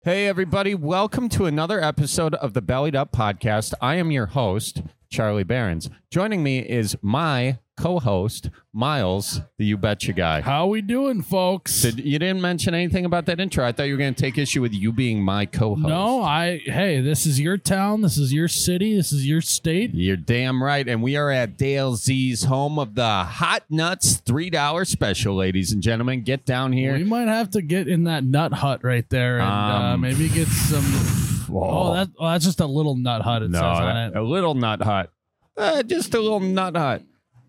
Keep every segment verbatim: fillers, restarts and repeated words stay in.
Hey, everybody. Welcome to another episode of the Bellied Up Podcast. I am your host, Charlie Behrens. Joining me is my co-host, Miles, the You Betcha guy. How we doing, folks? Did, you didn't mention anything about that intro. I thought you were going to take issue with you being my co-host. No, I, hey, this is your town. This is your city. This is your state. You're damn right. And we are at Dale Z's, home of the Hot Nuts three dollar special, ladies and gentlemen. Get down here. We might have to get in that nut hut right there and Um, uh, maybe get some. Whoa. Oh, that, oh, that's just a little nut hut. It no, says on that- it. a little nut hut. Uh, just a little nut hut.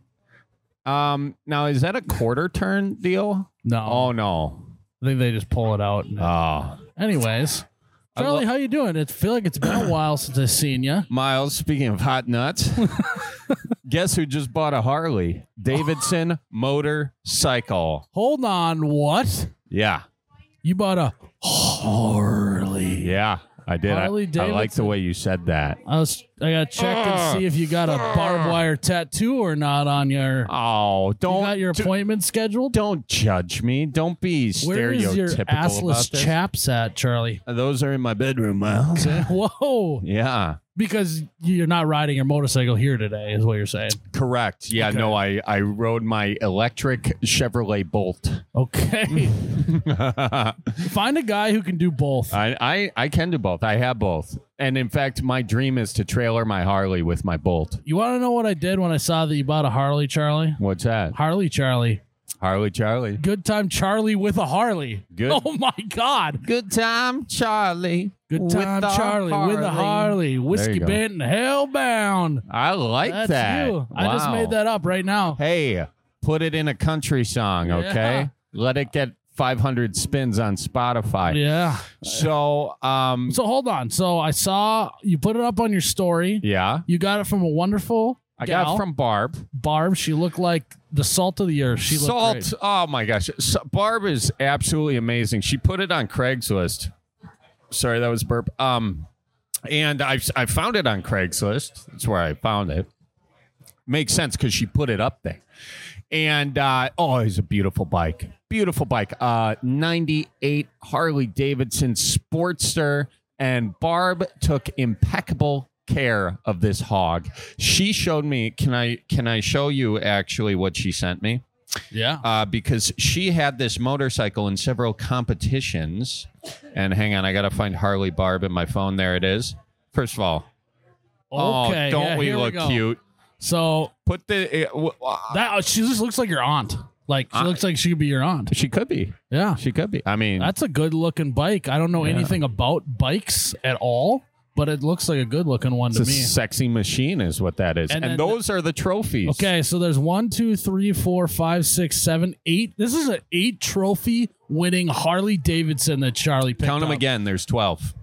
Um, now, is that a quarter turn deal? No, Oh, no. I think they just pull it out. and- Oh. Anyways, I Charlie, lo- how you doing? It feel like it's been a while since I've seen you. Miles, speaking of hot nuts, guess who just bought a Harley Davidson motorcycle? Hold on, what? Yeah. You bought a Harley? Yeah, I did. I, Harley I like the Davidson. way you said that. I was. I gotta check Ah. and see if you got a barbed wire tattoo or not on your. Oh, You don't got your do- appointment scheduled? don't judge me. Don't be Where is your stereotypical assless about this. chaps at, Charlie? Those are in my bedroom, Miles. Whoa. Yeah, Because you're not riding your motorcycle here today, is what you're saying. correct. Yeah, Okay. no, I, I rode my electric Chevrolet Bolt. Okay. Find a guy who can do both. I, I, I can do both. I have both. And in fact, my dream is to trailer my Harley with my Bolt. You want to know what I did when I saw that you bought a Harley, Charlie? What's that? Harley Charlie. Harley Charlie. Good time Charlie with a Harley. Good. Oh, my God. Good time, Charlie. Good with time the Charlie with a Harley. Whiskey you go. bent and hellbound. I like That's that. you. I just Wow. made that up right now. Hey, put it in a country song, okay? Yeah. Let it get five hundred spins on Spotify. Yeah. So, um, So hold on. So I saw you put it up on your story. yeah, You got it from a wonderful I gal, got it from Barb. Barb. She looked like the salt of the earth. She looked Salt. great. Oh my gosh, so, Barb is absolutely amazing. She put it on Craigslist. Sorry, that was burp. Um, and I I found it on Craigslist. That's where I found it. Makes sense because she put it up there. And uh, oh, it's a beautiful bike. Beautiful bike. Uh, ninety-eight Harley Davidson Sportster. And Barb took impeccable care of this hog. She showed me. Can I can I show you actually what she sent me? Yeah. Uh, because she had this motorcycle in several competitions. And hang on, I got to find Harley Barb in my phone. There it is. First of all, Okay. oh, don't yeah, we here look go. cute? So Put the. Uh, w- uh, that she just looks like your aunt. Like she Uh, looks like she could be your aunt. she could be. Yeah. She could be. I mean, That's a good looking bike. I don't know Yeah. anything about bikes at all, but it looks like a good looking one it's to a me. sexy machine, is what that is. And And, then- those are the trophies. Okay, so there's one, two, three, four, five, six, seven, eight. This is an eight trophy winning Harley Davidson that Charlie picked Count them up. again. There's twelve.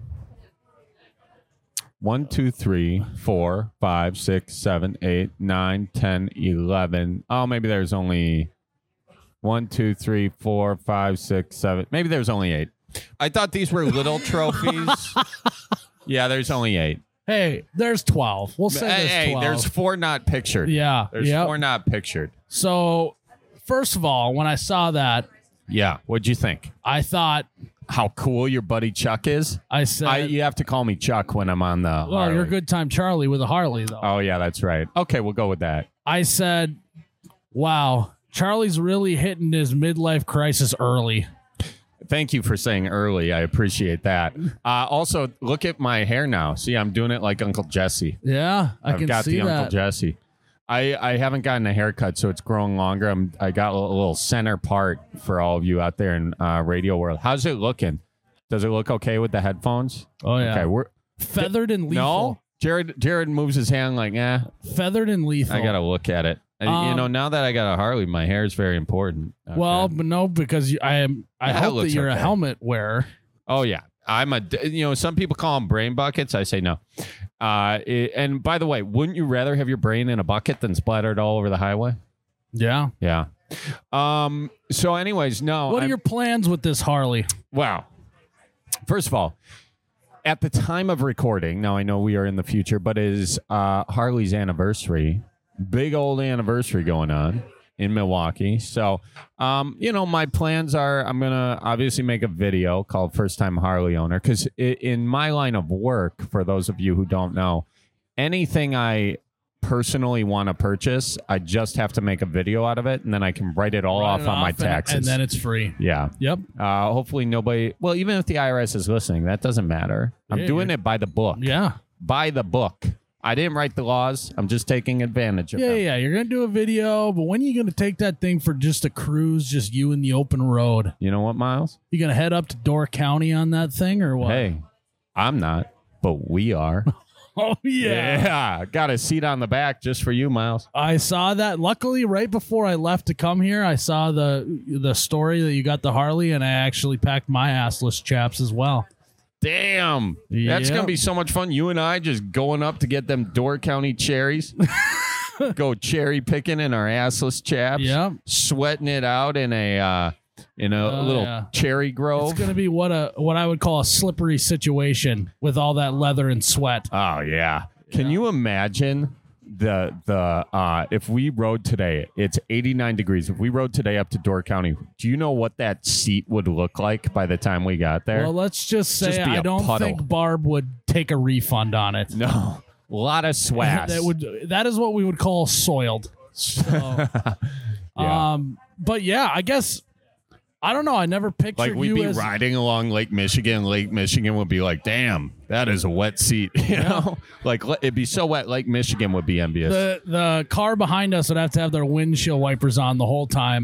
One, two, three, four, five, six, seven, eight, nine, ten, eleven. Oh, maybe there's only one, two, three, four, five, six, seven. Maybe there's only eight. I thought these were little trophies. Yeah, there's only eight. Hey, there's twelve. We'll say Hey, there's hey, twelve. there's four not pictured. yeah, There's yeah. four not pictured. So, first of all, when I saw that, Yeah. What'd you think? I thought How cool your buddy Chuck is? I said, I, you have to call me Chuck when I'm on the. "Well, Harley. you're good time Charlie with a Harley, though." Oh yeah, that's right. Okay, we'll go with that. I said, "Wow, Charlie's really hitting his midlife crisis early." Thank you for saying early. I appreciate that. Uh, also, look at my hair now. See, I'm doing it like Uncle Jesse. Yeah, I I've can got see the that. Uncle Jesse. I, I haven't gotten a haircut, so it's growing longer. I'm I got a little center part for all of you out there in uh, radio world. How's it looking? Does it look okay with the headphones? Oh yeah, Okay, we're feathered and lethal. no. Jared Jared moves his hand like, eh. Feathered and lethal. I gotta look at it. And, you Um, know, now that I got a Harley, my hair is very important. Okay. Well, but no, because you, I am. I Yeah, it hope that looks you're a okay. helmet wearer. oh yeah, I'm a. You know, some people call them brain buckets. I say no. Uh, it- and by the way, wouldn't you rather have your brain in a bucket than splattered all over the highway? Yeah. Yeah. Um. So, anyways, no. What are I'm- your plans with this Harley? Wow. First of all, at the time of recording, now I know we are in the future, but it is uh, Harley's anniversary. Big old anniversary going on. in Milwaukee. So, um, you know, my plans are I'm going to obviously make a video called First Time Harley Owner because in my line of work, for those of you who don't know, anything I personally want to purchase, I just have to make a video out of it, and then I can write it all Write off it on my and- taxes. And then it's free. yeah. Yep. Uh, hopefully nobody, well, even if the I R S is listening, that doesn't matter. I'm Yeah, doing you're- it by the book. Yeah. By the book. I didn't write the laws. I'm just taking advantage of Yeah, them. yeah. You're going to do a video, but when are you going to take that thing for just a cruise, just you in the open road? You know what, Miles? You going to head up to Door County on that thing or what? Hey, I'm not, but we are. Oh, yeah. Yeah. Got a seat on the back just for you, Miles. I saw that. Luckily, right before I left to come here, I saw the the story that you got the Harley, and I actually packed my assless chaps as well. Damn. That's Yep. going to be so much fun. You and I just going up to get them Door County cherries. Go cherry picking in our assless chaps. Yep. Sweating it out in a uh, in a Oh, little yeah. cherry grove. It's going to be what a what I would call a slippery situation with all that leather and sweat. Oh yeah. Can Yeah. you imagine the the uh if we rode today, it's eighty-nine degrees. If we rode today up to Door County, do you know what that seat would look like by the time we got there? Well, let's just say Just be I a don't puddle. think Barb would take a refund on it. no. A lot of swass. that would that is what we would call soiled. So, Yeah. um, but yeah, I guess I don't know. I never pictured Like we'd you be as riding along Lake Michigan. Lake Michigan would be like, damn, that is a wet seat. You know? Like le- it'd be so wet, Lake Michigan would be envious. the the car behind us would have to have their windshield wipers on the whole time.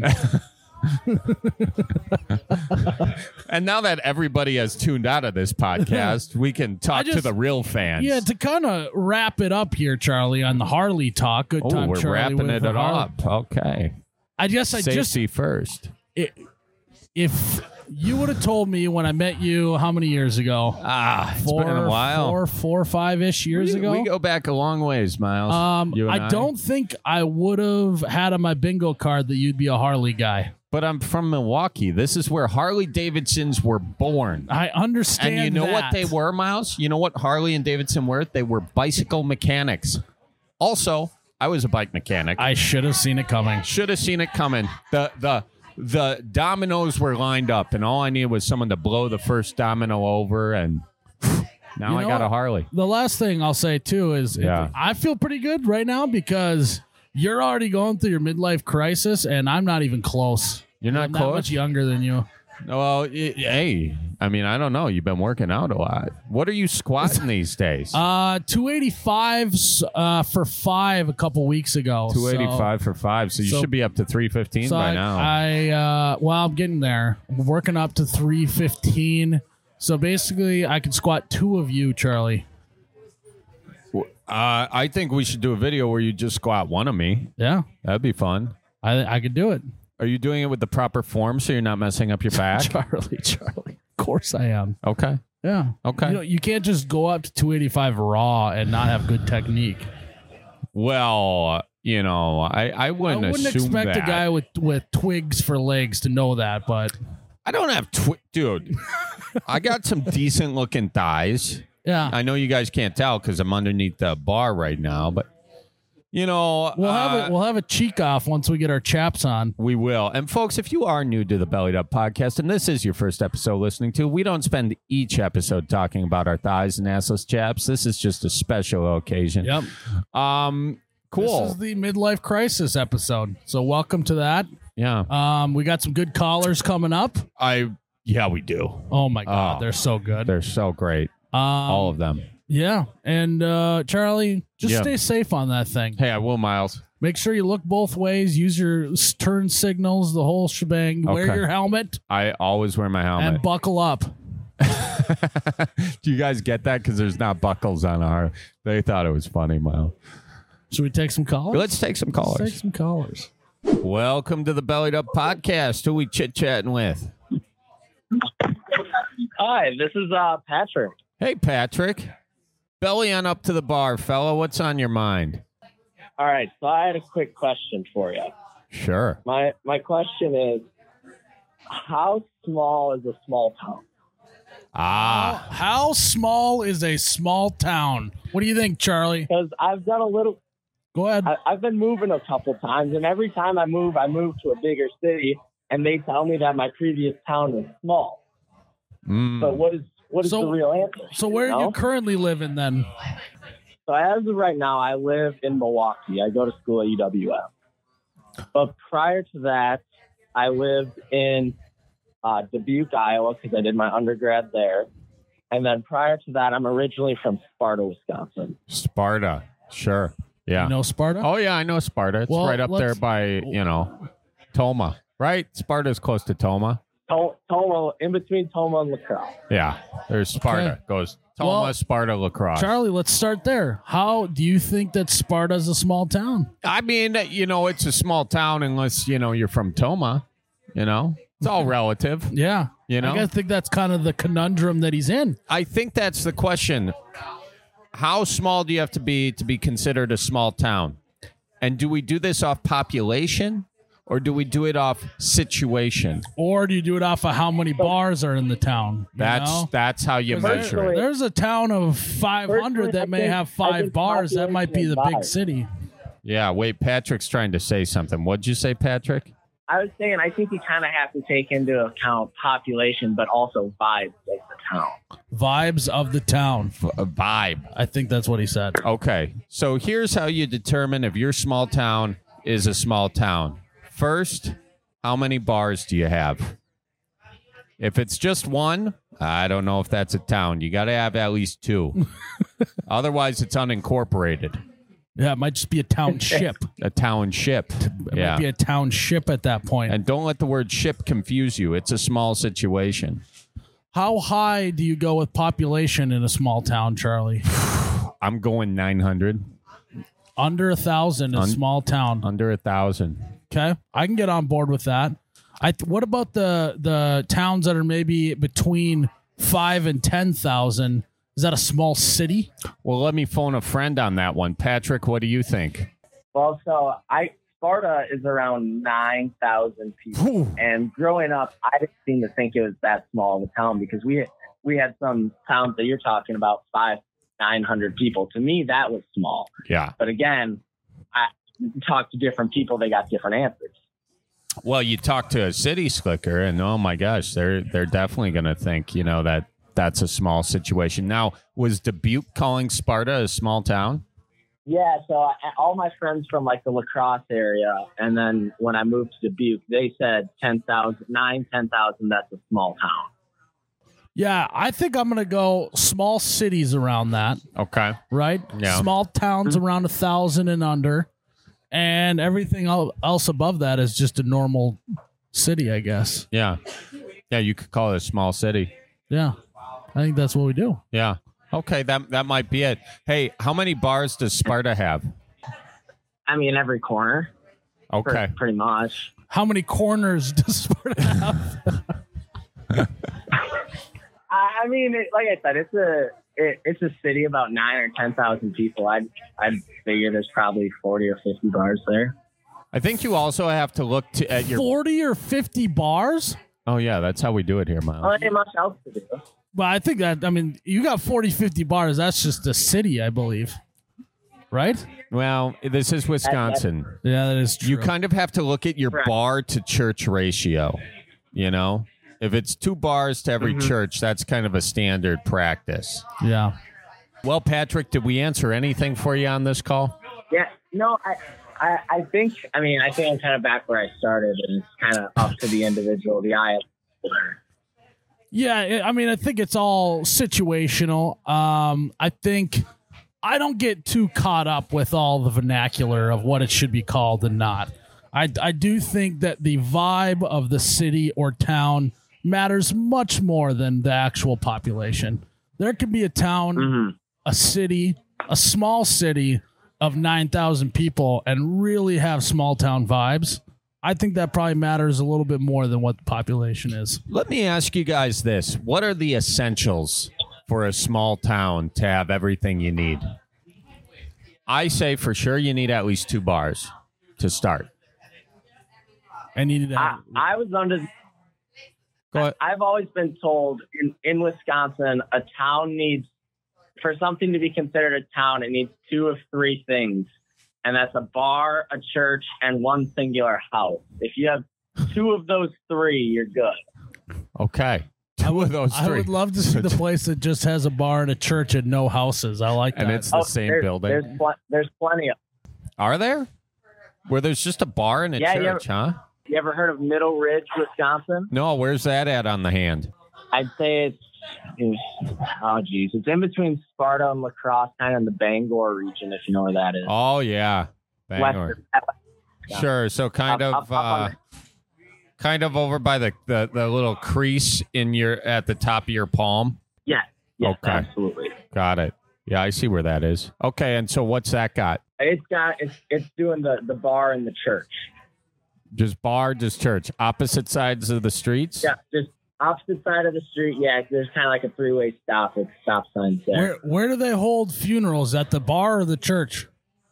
And now that everybody has tuned out of this podcast, we can talk to just- the real fans. Yeah, to kind of wrap it up here, Charlie, on the Harley talk. Good Oh, time, we're Charlie. wrapping with it Harley. up. Okay. I guess I just Safety first. it, if you would have told me when I met you how many years ago? Ah, it's Four, been a while. four, four, five ish years we, ago. we go back a long ways, Miles. um, You and I don't think I would have had on my bingo card that you'd be a Harley guy. But I'm from Milwaukee. This is where Harley Davidsons were born. I understand. And you know what that. they were, Miles? You know what Harley and Davidson were? They were bicycle mechanics. Also, I was a bike mechanic. I should have seen it coming. Should have seen it coming. The the the dominoes were lined up, and all I needed was someone to blow the first domino over, and now You I know got a what? Harley. The last thing I'll say too is Yeah. I feel pretty good right now because you're already going through your midlife crisis, and I'm not even close. You're not I'm that close? much younger than you. Well, y- hey, I mean, I don't know. You've been working out a lot. What are you squatting these days? Uh, two eighty-five uh, for five a couple weeks ago. two eighty-five for five, so you so- should be up to three fifteen So, by I, now. I uh, well, I'm getting there. I'm working up to three fifteen. So basically, I can squat two of you, Charlie. Uh, I think we should do a video where you just squat one of me. Yeah, That'd be fun. I I could do it. Are you doing it with the proper form so you're not messing up your back? Charlie, Charlie. Of course I am. Okay. Yeah. Okay. You know, you can't just go up to two eighty-five raw and not have good technique. Well, you know, I, I I wouldn't, wouldn't assume expect that. a guy with, with twigs for legs to know that, but I don't have twi- dude. I got some decent looking thighs. yeah. I know you guys can't tell because I'm underneath the bar right now, but you know, We'll uh, have a, we'll have a cheek off once we get our chaps on. we will. And folks, if you are new to the Bellied Up podcast and this is your first episode listening to, we don't spend each episode talking about our thighs and assless chaps. This is just a special occasion. Yep. Um, cool. This is the midlife crisis episode. So welcome to that. yeah. Um, we got some good callers coming up. I yeah, we do. Oh my god, Oh. they're so good. They're so great. Um, All of them. yeah, and uh, Charlie, just Yeah. stay safe on that thing. Hey, I will, Miles. Make sure you look both ways. Use your s- turn signals, the whole shebang. Wear Okay. your helmet I always wear my helmet. and buckle up. Do you guys get that? Because there's not buckles on our. They thought it was funny, Miles. Should we take some callers? Let's take some Let's callers. take some callers. Welcome to the Bellied Up podcast. Who we chit chatting with? Hi, this is uh, Patrick. Hey, Patrick. Belly on up to the bar, fella. What's on your mind? All right, so I had a quick question for you. Sure. My my question is, how small is a small town? Ah, How small is a small town? What do you think, Charlie? Because I've done a little, Go ahead. I, I've been moving a couple times, and every time I move, I move to a bigger city, and they tell me that my previous town was small. Mm. But what is what is So- the real answer? So where you are know? you currently living then? So as of right now, I live in Milwaukee. I go to school at U W M. But prior to that, I lived in uh, Dubuque, Iowa, because I did my undergrad there. And then prior to that, I'm originally from Sparta, Wisconsin. Sparta. Sure. Yeah. You know Sparta? Oh, yeah, I know Sparta. It's Well, right up there let's- by, you know, Toma, right? Sparta's close to Toma. To- Toma, in between Toma and LaCrosse. Yeah. There's Sparta. Okay. Goes Toma, Well, Sparta, lacrosse. Charlie, let's start there. How do you think that Sparta's a small town? I mean, you know, it's a small town unless, you know, you're from Toma. You know, it's all relative. Yeah. You know? I guess- think that's kind of the conundrum that he's in. I think that's the question. How small do you have to be to be considered a small town? And do we do this off population or do we do it off situation? Or do you do it off of how many bars are in the town? you That's know? that's how you 'Cause measure there- it. There's a town of five hundred Personally, I that may think- have I five think bars. That might be population the is big five. city. Yeah, wait, Patrick's trying to say something. What'd you say, Patrick? I was saying, I think you kind of have to take into account population, but also vibes of the town. Vibes of the town. F- a vibe. I think that's what he said. Okay, so here's how you determine if your small town is a small town. First, how many bars do you have? If it's just one, I don't know if that's a town. You got to have at least two. Otherwise, it's unincorporated. Yeah, it might just be a township. A township. It Yeah. might be a township at that point. And don't let the word ship confuse you. It's a small situation. How high do you go with population in a small town, Charlie? I'm going nine hundred, Under a thousand in a Un- small town. under a thousand. Okay, I can get on board with that. I th- what about the the towns that are maybe between five and ten thousand? Is that a small city? Well, let me phone a friend on that one. Patrick, what do you think? Well, so I Sparta is around nine thousand people. Whew. And growing up, I didn't seem to think it was that small of a town because we we had some towns that you're talking about five, nine hundred people. To me, that was small. Yeah. But again, I talked to different people; they got different answers. Well, you talk to a city slicker, and oh my gosh, they're they're definitely going to think, you know, that that's a small situation. Now, was Dubuque calling Sparta a small town? Yeah, so I, all my friends from like the LaCrosse area, and then when I moved to Dubuque, they said ten thousand, nine, ten thousand. That's a small town. Yeah, I think I'm gonna go small cities around that. Okay. Right? Yeah. Small towns around a thousand and under, and everything el- else above that is just a normal city, I guess. Yeah. Yeah, you could call it a small city. Yeah, I think that's what we do. Yeah. Okay, that that might be it. Hey, how many bars does Sparta have? I mean, every corner, pre- Okay. pretty much. How many corners does Sparta have? I, I mean, it, like I said, it's a it, it's a city about nine or ten thousand people. I'd I'd figure there's probably forty or fifty bars there. I think you also have to look to, at your. Forty or fifty bars? Oh yeah, that's how we do it here, Miles. Well, ain't much else to do. Well, I think that, I mean, you got forty, fifty bars. That's just a city, I believe. Right? Well, this is Wisconsin. Yeah, that is true. You kind of have to look at your Correct. bar to church ratio. You know, if it's two bars to every church, that's kind of a standard practice. Yeah. Well, Patrick, did we answer anything for you on this call? Yeah, no, I, I, I think, I mean, I think I'm kind of back where I started, and it's kind of up to the individual, the eye of the beholder. Yeah, it- I mean, I think it's all situational. Um, I think I don't get too caught up with all the vernacular of what it should be called and not. I, I do think that the vibe of the city or town matters much more than the actual population. There could be a town, a city, a small city of nine thousand people and really have small town vibes. I think that probably matters a little bit more than what the population is. Let me ask you guys this. What are the essentials for a small town to have everything you need? I say for sure you need at least two bars to start. And you need to I, have, I was under, Go ahead. I've always been told in, in Wisconsin, a town needs, for something to be considered a town, it needs two of three things. and that's a bar, a church, and one singular house. If you have two of those three, you're good. Okay. Two of those I three. would love to see the place that just has a bar and a church and no houses. I like that. And it's the Oh, same there's, building. There's, pl- there's plenty of. Are there? Where there's just a bar and a Yeah, you church, huh? You ever heard of Middle Ridge, Wisconsin? No, where's that at on the hand? I'd say it's, it's oh geez, it's in between Sparta and La Crosse, kind of in the Bangor region, if you know where that is. Oh, yeah. Bangor. Western. Yeah. Sure. So kind Up- of up- up on uh, kind of over by the, the, the little crease in your at the top of your palm. Yeah. Yes, Okay. absolutely. Got it. Yeah, I see where that is. Okay, and so what's that got? It's got it's it's doing the, the bar and the church. Just bar, just church. Opposite sides of the streets? Yeah, just opposite side of the street. Yeah, there's kind of like a three way stop with stop signs there. Where where do they hold funerals? At the bar or the church?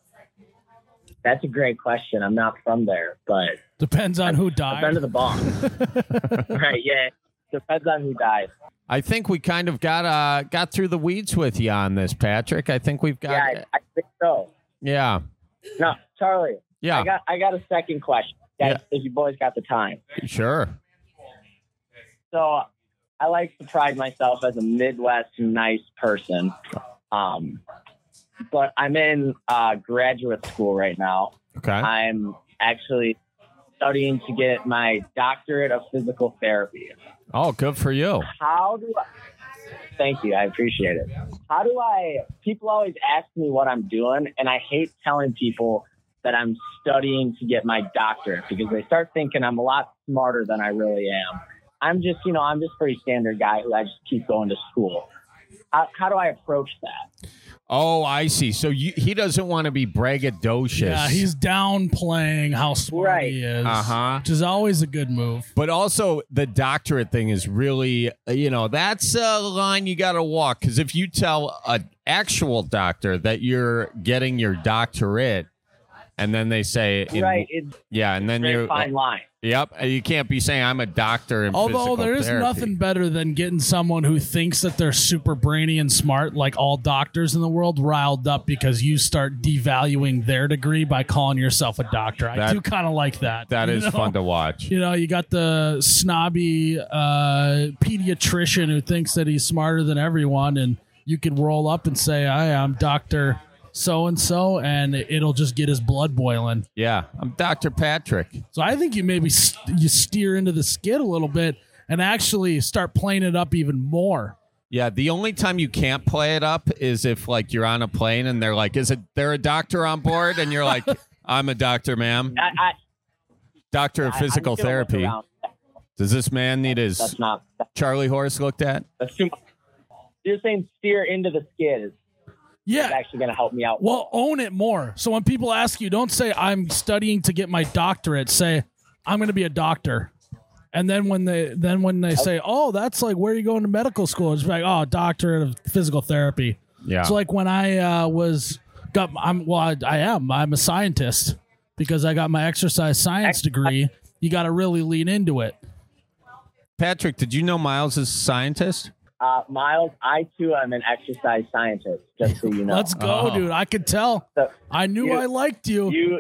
That's a great question. I'm not from there, but Depends on who I've been died. to the bar. Right? Yeah, depends on who dies. I think we kind of got uh got through the weeds with you on this, Patrick. I think we've got Yeah, I, I think so. yeah. No, Charlie. Yeah. I got I got a second question. Guys, Yeah. if you boys got the time. Sure. So I like to pride myself as a Midwest nice person. Um, but I'm in uh, graduate school right now. Okay. I'm actually studying to get my doctorate of physical therapy. Oh, good for you. How do I? Thank you. I appreciate it. How do I? People always ask me what I'm doing, and I hate telling people that I'm studying to get my doctorate because they start thinking I'm a lot smarter than I really am. I'm just, you know, I'm just a pretty standard guy who I just keep going to school. How, how do I approach that? Oh, I see. So you, he doesn't want to be braggadocious. Yeah, he's downplaying how smart Right. he is, Uh-huh. which is always a good move. But also, the doctorate thing is really, uh, you know, that's a line you got to walk. Because if you tell an actual doctor that you're getting your doctorate, and then they say, in- Right. It's yeah, and then a very you're, fine line. yep, you can't be saying I'm a doctor in Although physical there is therapy. nothing better than getting someone who thinks that they're super brainy and smart, like all doctors in the world, riled up because you start devaluing their degree by calling yourself a doctor. I That- do kind of like that. That you is know? fun to watch. You know, you got the snobby uh, pediatrician who thinks that he's smarter than everyone, and you could roll up and say, "Hi, I'm Doctor So and So," and it'll just get his blood boiling. Yeah, I'm Doctor Patrick. So I think you maybe st- you steer into the skid a little bit and actually start playing it up even more. Yeah, the only time you can't play it up is if like you're on a plane and they're like, "Is it there a doctor on board?" And you're like, "I'm a doctor, ma'am, I, I, doctor of I- I'm physical just gonna look therapy. around. Does this man need his That's not. Charlie horse looked at?" That's too much. You're saying steer into the skid is Yeah. actually going to help me out. Well, own it more. So when people ask you, don't say I'm studying to get my doctorate. Say I'm going to be a doctor. And then when they then when they say, "Oh, that's like where are you going to medical school?" It's like, "Oh, doctorate of physical therapy." Yeah. So like when I uh, was got I'm well I, I am I'm a scientist because I got my exercise science degree. You got to really lean into it. Patrick, did you know Miles is a scientist? Uh, Miles, I too am an exercise scientist, just so you know. Let's go, Oh. dude. I could tell. So I knew you- I liked you. you,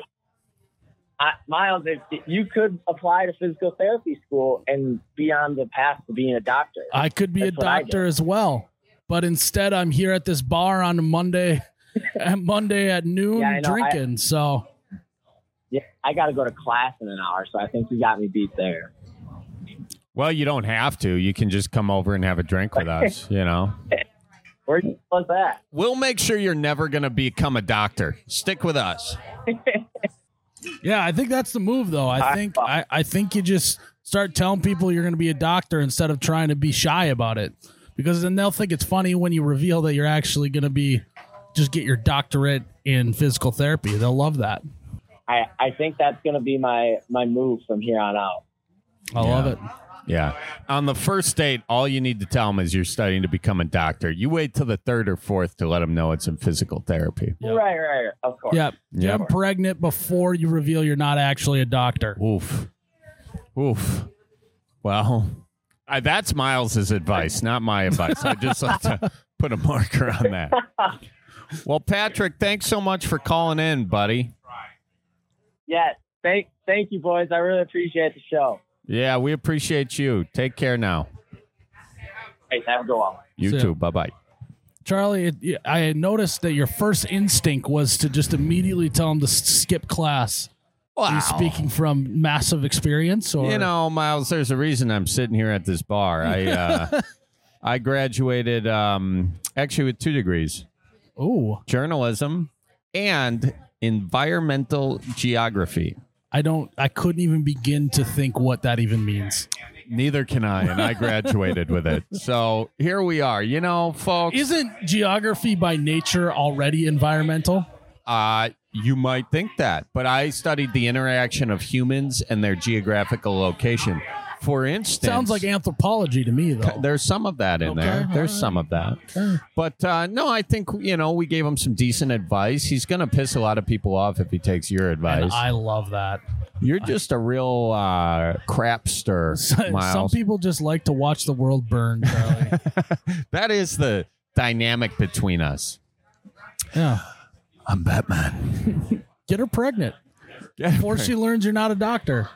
I, Miles, if, if you could apply to physical therapy school and be on the path to being a doctor. I could be That's a what I doctor did. as well, but instead I'm here at this bar on a Monday, at Monday at noon Yeah, I know. I- drinking. so Yeah, I got to go to class in an hour, so I think you got me beat there. Well, you don't have to. You can just come over and have a drink with us, you know. Where was that? We'll make sure you're never going to become a doctor. Stick with us. yeah, I think that's the move, though. I I- think I, I think you just start telling people you're going to be a doctor instead of trying to be shy about it, because then they'll think it's funny when you reveal that you're actually going to be just get your doctorate in physical therapy. They'll love that. I, I think that's going to be my, my move from here on out. I love it. Yeah. On the first date, all you need to tell them is you're studying to become a doctor. You wait till the third or fourth to let them know it's in physical therapy. Yep. Right, right, right, of course. Yep. Get Yep. them pregnant before you reveal you're not actually a doctor. Oof. Oof. Well, I, that's Miles's advice, not my advice. I just like to put a marker on that. Well, Patrick, thanks so much for calling in, buddy. Yes. Thank, thank you, boys. I really appreciate the show. Yeah, we appreciate you. Take care now. Hey, have a good one. You See ya. too. Bye-bye. Charlie, it, I had noticed that your first instinct was to just immediately tell him to s- skip class. Are you speaking from massive experience? Or? You know, Miles, there's a reason I'm sitting here at this bar. I uh, I graduated um, actually with two degrees. Ooh. Journalism and environmental geography. I don't, I couldn't even begin to think what that even means. Neither can I, and I graduated with it. So here we are. You know, folks. Isn't geography by nature already environmental? Uh, you might think that, but I studied the interaction of humans and their geographical location. For instance, Sounds like anthropology to me, though. there's some of that in Okay, there. There's all right. some of that. Okay. But uh, no, I think, you know, we gave him some decent advice. He's going to piss a lot of people off if he takes your advice. And I love that. You're just a real uh, crapster, Miles. Some people just like to watch the world burn, Charlie. That is the dynamic between us. Yeah. I'm Batman. Get her pregnant before she learns you're not a doctor.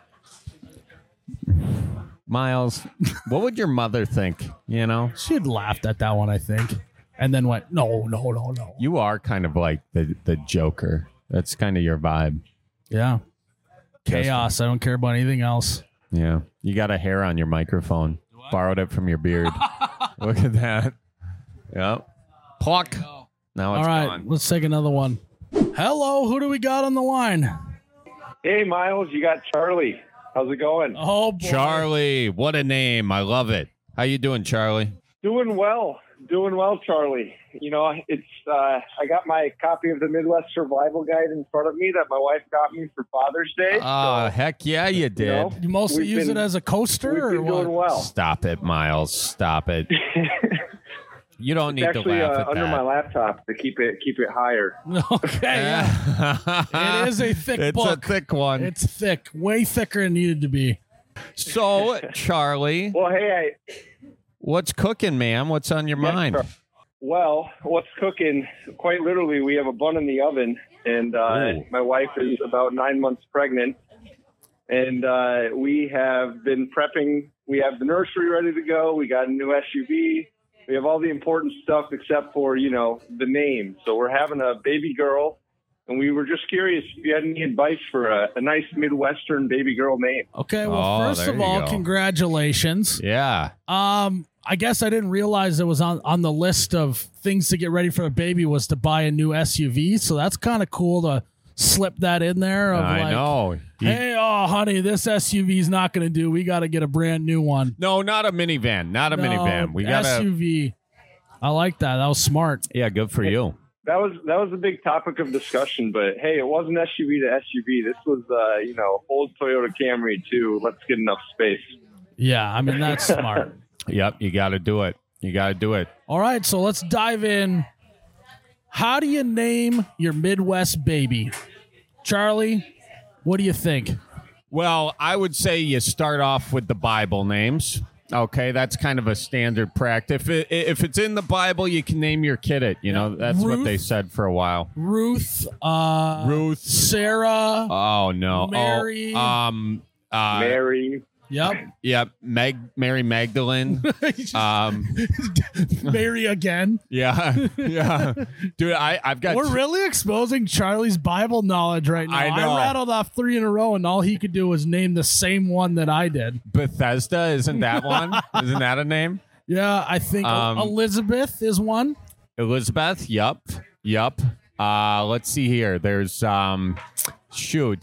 Miles, what would your mother think? You know, She had laughed at that one, I think, and then went, no, no, no, no. you are kind of like the, the Joker. That's kind of your vibe. Yeah. Chaos. I don't care about anything else. Yeah. You got a hair on your microphone. Borrowed it from your beard. Look at that. Yep. Pluck. Now it's All right, gone. let's take another one. Hello, who do we got on the line? Hey, Miles, you got Charlie. How's it going? Oh, boy. Charlie. What a name. I love it. How you doing, Charlie? Doing well. Doing well, Charlie. You know, it's uh, I got my copy of the Midwest Survival Guide in front of me that my wife got me for Father's Day. Oh, so, heck yeah, you did. you know, You mostly we've use been- it as a coaster we've or been what? doing well. Stop it, Miles. Stop it. You don't need It's to actually laugh uh, at under that. my laptop to keep it keep it higher. Okay, yeah. It is a thick it's book. a thick one. It's thick, way thicker than it needed to be. So, Charlie, Well, hey, I, what's cooking, man? What's on your Yes, mind? sir. Well, what's cooking? Quite literally, we have a bun in the oven, and uh, Ooh. my wife is about nine months pregnant, and uh, we have been prepping. We have the nursery ready to go. We got a new S U V. We have all the important stuff except for, you know, the name. So we're having a baby girl, and we were just curious if you had any advice for a, a nice Midwestern baby girl name. Okay, well, Oh, first there of you all, go. congratulations. Yeah. Um, I guess I didn't realize it was on, on the list of things to get ready for a baby was to buy a new S U V. So that's kind of cool to slip that in there. Of I like, know. You- Hey, oh, honey, this S U V is not going to do. We got to get a brand new one. no, not a minivan. Not a No, minivan. We got S U to. V. I like that. That was smart. Yeah, good for you. That was that was a big topic of discussion, but hey, it wasn't S U V to S U V. This was, uh, you know, old Toyota Camry too. Let's get enough space. Yeah, I mean, that's smart. Yep, you got to do it. You got to do it. All right, so let's dive in. How do you name your Midwest baby? Charlie, what do you think? Well, I would say you start off with the Bible names. Okay, that's kind of a standard practice. If, it, if it's in the Bible, you can name your kid it. You know, that's Ruth. what they said for a while. Ruth, uh, Ruth. Sarah. Oh, no. Mary. Oh, um, uh, Mary. Yep. Yep. Meg, Mary Magdalene. um, Mary again. yeah. Yeah. Dude, I, I've got. We're really exposing Charlie's Bible knowledge right now. I know. rattled off three in a row, and all he could do was name the same one that I did. Bethesda, isn't that one? Isn't that a name? Yeah, I think Um, Elizabeth is one. Elizabeth. Yup. Yup. Uh, let's see here. There's um, shoot.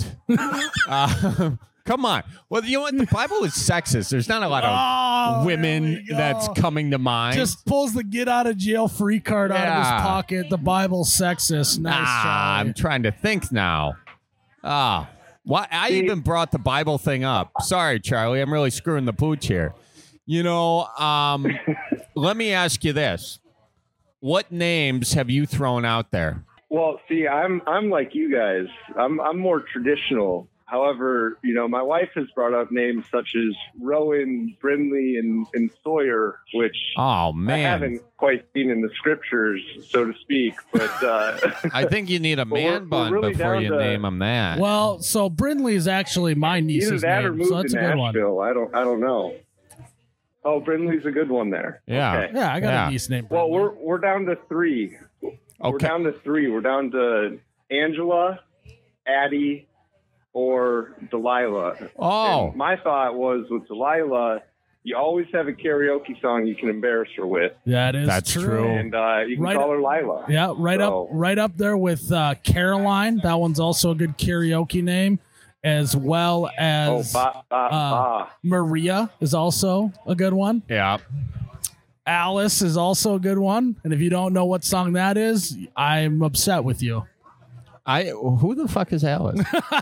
uh, come on. Well, you know what? The Bible is sexist. There's not a lot of Oh, there women we go. that's coming to mind. Just pulls the get out of jail free card out of Yeah. his pocket. The Bible's sexist. Nice, ah, Charlie. I'm trying to think now. Ah, why? I even brought the Bible thing up. Sorry, Charlie. I'm really screwing the pooch here. You know, um, let me ask you this: what names have you thrown out there? Well, see, I'm I'm like you guys. I'm I'm more traditional. however, you know, my wife has brought up names such as Rowan, Brindley, and, and Sawyer, which Oh I man, haven't quite seen in the scriptures, so to speak. But uh, I think you need a we're- man we're bun really before down you to- name him that. Well, so Brindley is actually my either niece's that or name, moved so that's to a good one. Nashville. I don't. I don't know. Oh, Brindley's a good one there. Yeah. Okay. Yeah, I got Yeah. a niece named Well, Brindley. we're we're down to three. We're Okay. down to three. We're down to Angela, Addie, or Delilah. Oh, And my thought was with Delilah, you always have a karaoke song you can embarrass her with, That is That's true. and uh, you can Right- call her Lila. Yeah, right So- up, right up there with uh, Caroline. That one's also a good karaoke name, as well Oh, as ba, ba, uh, ba. Maria is also a good one. yeah. Alice is also a good one. And if you don't know what song that is, I'm upset with you. I who the fuck is Alice?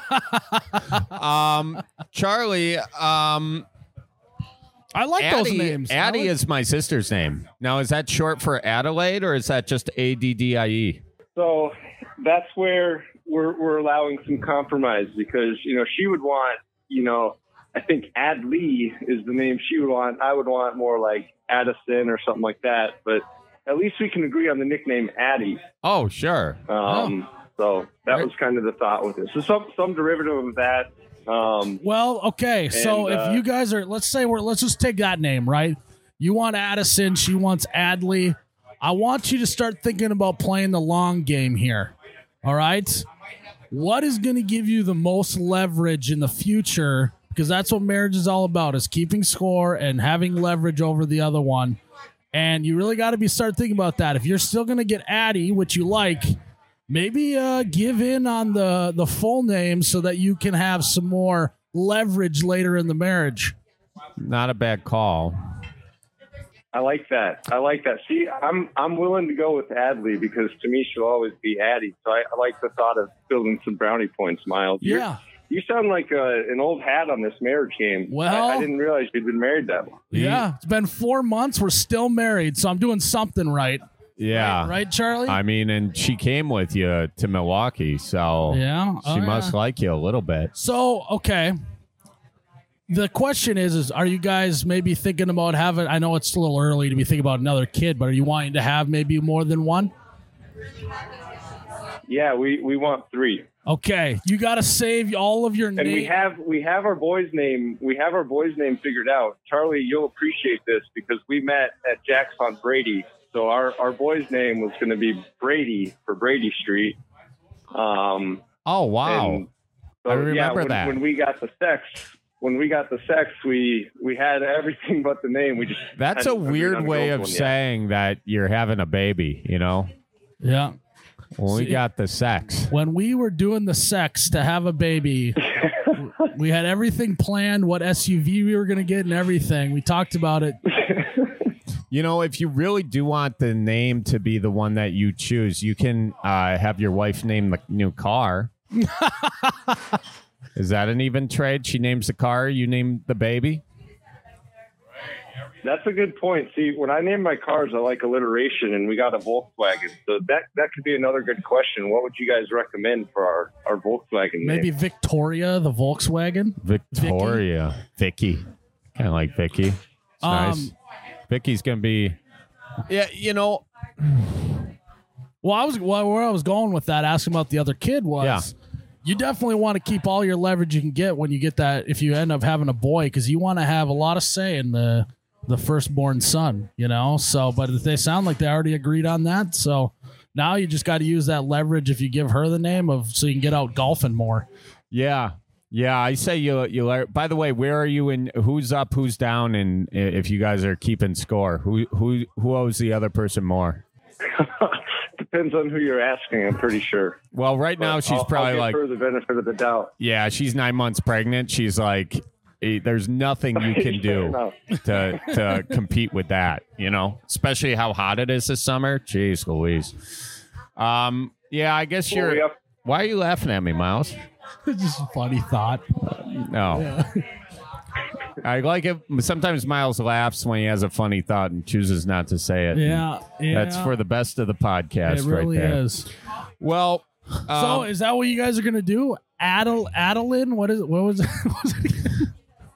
um, Charlie. Um, I like those Addie, names. I Addie like- is my sister's name. Now, is that short for Adelaide or is that just A D D I E? So that's where we're we're allowing some compromise because you know she would want you know I think Ad Lee is the name she would want. I would want more like Addison or something like that. But at least we can agree on the nickname Addie. Oh, sure. Um, So that was kind of the thought with it. So some some derivative of that. Um, Well, okay. So And, uh, if you guys are, let's say we're, let's just take that name, right? You want Addison, she wants Adley. I want you to start thinking about playing the long game here. All right. What is going to give you the most leverage in the future? Because that's what marriage is all about: is keeping score and having leverage over the other one. And you really got to be start thinking about that. If you're still going to get Addie, which you like, maybe uh, give in on the, the full name so that you can have some more leverage later in the marriage. Not a bad call. I like that. I like that. See, I'm I'm willing to go with Adley because to me she'll always be Addie. So I, I like the thought of building some brownie points, Miles. You're- Yeah. You sound like uh, an old hat on this marriage game. Well- I, I didn't realize you'd been married that long. Yeah. It's been four months. We're still married, so I'm doing something right. Yeah. Right, Charlie? I mean, and she came with you to Milwaukee, so Yeah. she Oh, must yeah. like you a little bit. So, okay. The question is, is are you guys maybe thinking about having, I know it's a little early to be thinking about another kid, but are you wanting to have maybe more than one? Yeah, we, we want three. Okay. You got to save all of your And we name. have we have our boy's name we have our boy's name figured out. Charlie, you'll appreciate this because we met at Jack's on Brady. So our, our boy's name was going to be Brady for Brady Street. Um, Oh, wow. and so, I remember yeah, when, that. when we got the sex, when we got the sex, we we had everything but the name. We just That's a hadn't agreed weird on a way girl's of one yet. saying that you're having a baby, you know? Yeah. When we See- got the sex. When we were doing the sex to have a baby, we had everything planned, what S U V we were going to get and everything. We talked about it. You know, if you really do want the name to be the one that you choose, you can uh, have your wife name the new car. Is that an even trade? She names the car, you name the baby? That's a good point. See, when I name my cars, I like alliteration, and we got a Volkswagen. So that that could be another good question. What would you guys recommend for our, our Volkswagen name? Maybe Victoria, the Volkswagen. Victoria. Vicky. Kind of like Vicky. It's nice. Um, Vicky's going to be. Yeah, you know. Well, I was well, where I was going with that, asking about the other kid was, Yeah. you definitely want to keep all your leverage you can get when you get that. If you end up having a boy, because you want to have a lot of say in the the firstborn son, you know. So, but if they sound like they already agreed on that, so now you just got to use that leverage if you give her the name of, so you can get out golfing more. Yeah. Yeah, I say you you learn. By the way, where are you in? Who's up? Who's down? And if you guys are keeping score, who who who owes the other person more? Depends on who you're asking, I'm pretty sure. Well, right now But she's I'll- probably I'll give like, her the benefit of the doubt. yeah, she's nine months pregnant. She's like, eh, there's nothing you can Fair do enough. to to compete with that. You know, especially how hot it is this summer. Jeez, Louise. Um, yeah, I guess Well, you're. we have- Why are you laughing at me, Miles? It's just a funny thought. No. I like it. Sometimes Miles laughs when he has a funny thought and chooses not to say it. Yeah, yeah. That's for the best of the podcast It really right there. is. Well, So um, is that what you guys are gonna do? Adel Adeline. What is it? What was it? What was it?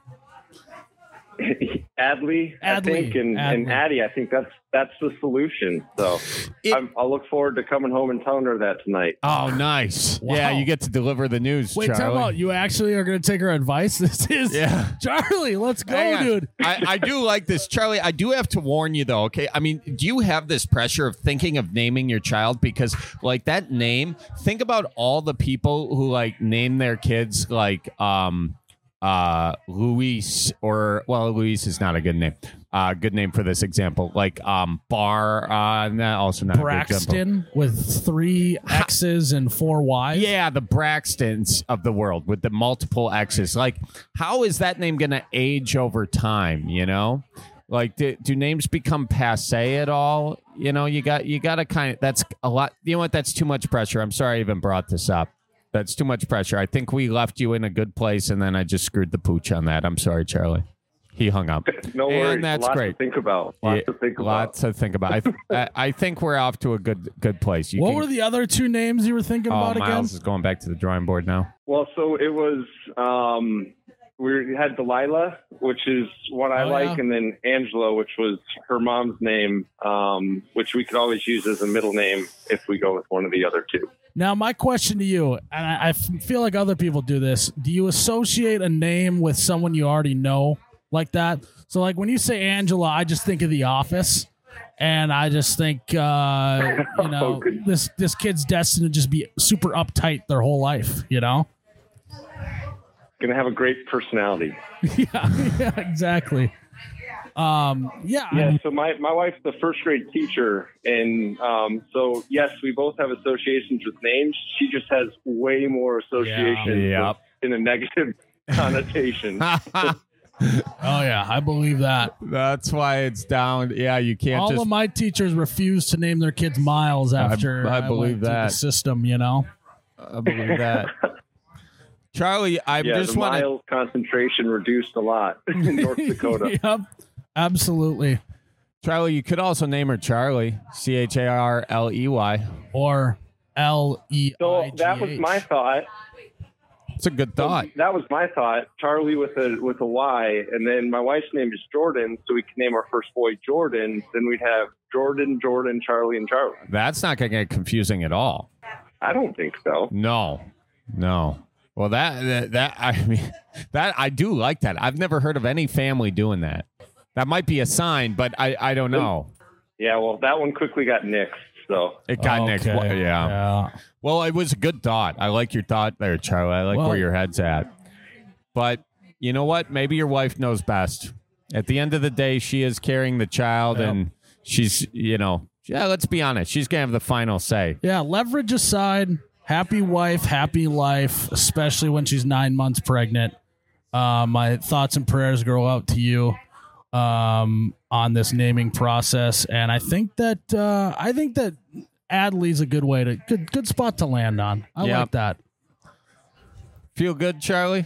Adley, I Adley, think, and, and Adley. Addie. I think that's that's the solution. So It- I'm, I'll look forward to coming home and telling her that tonight. Oh, nice. Wow. Yeah, you get to deliver the news, Wait, Charlie. time out. You actually are going to take her advice? This is Yeah. Charlie. Let's go, Hang on. dude. I, I do like this. Charlie, I do have to warn you, though, okay? I mean, do you have this pressure of thinking of naming your child? Because, like, that name, think about all the people who, like, name their kids, like, um, uh, Luis, or, well, Luis is not a good name. Uh, good name for this example. Like, um, Bar, uh, nah, also not a good example. Braxton with three X's and four Y's. Yeah, the Braxtons of the world with the multiple X's. Like, how is that name going to age over time? You know, like, do, do names become passe at all? You know, you got you got to kind of. That's a lot. You know what? That's too much pressure. I'm sorry I even brought this up. That's too much pressure. I think we left you in a good place, and then I just screwed the pooch on that. I'm sorry, Charlie. He hung up. No And worries. that's Lots great. to think about. Lots Yeah, to think about. Lots to think about. I, th- I, I think we're off to a good good place. You What can- were the other two names you were thinking Oh, about again? Miles is going back to the drawing board now. Well, so it was. Um, we had Delilah, which is what I Oh, like, yeah. and then Angela, which was her mom's name, um, which we could always use as a middle name if we go with one of the other two. Now, my question to you, and I, I f- feel like other people do this: do you associate a name with someone you already know like that? So, like when you say Angela, I just think of The Office, and I just think, uh, you know, Oh, good. this this kid's destined to just be super uptight their whole life. You know? Gonna have a great personality. yeah, yeah, exactly. Um, yeah, I Yeah, mean, so my, my wife's the first grade teacher, and um, so yes, we both have associations with names. She just has way more associations Yeah. with- in a negative connotation. oh yeah, I believe that. That's why it's down. Yeah, you can't All just. of my teachers refuse to name their kids Miles after I I, believe went through that. the system. You know. I believe that. Charlie, I Yeah, just the want to. mile concentration reduced a lot in North Dakota. Yep, absolutely. Charlie, you could also name her Charlie. C H A R L E Y. Or L E So I G H. that was my thought. It's a good thought. That was my thought. Charlie with a with a Y, and then my wife's name is Jordan, so we could name our first boy Jordan. Then we'd have Jordan, Jordan, Charlie, and Charlie. That's not going to get confusing at all. I don't think so. No, no. Well, that, that that I mean that I do like that. I've never heard of any family doing that. That might be a sign, but I I don't know. Yeah, well, that one quickly got nixed. So It got next. Okay. Well, yeah. Yeah. Well, it was a good thought. I like your thought there, Charlie. I like Well- where your head's at. But you know what? Maybe your wife knows best. At the end of the day, she is carrying the child, Yep. and she's, you know, yeah. Let's be honest. She's gonna have the final say. Yeah, leverage aside, happy wife, happy life, especially when she's nine months pregnant. Uh, my thoughts and prayers go out to you um, on this naming process, and I think that uh, I think that Adley's a good way to good good spot to land on. I Yeah. like that. Feel good, Charlie?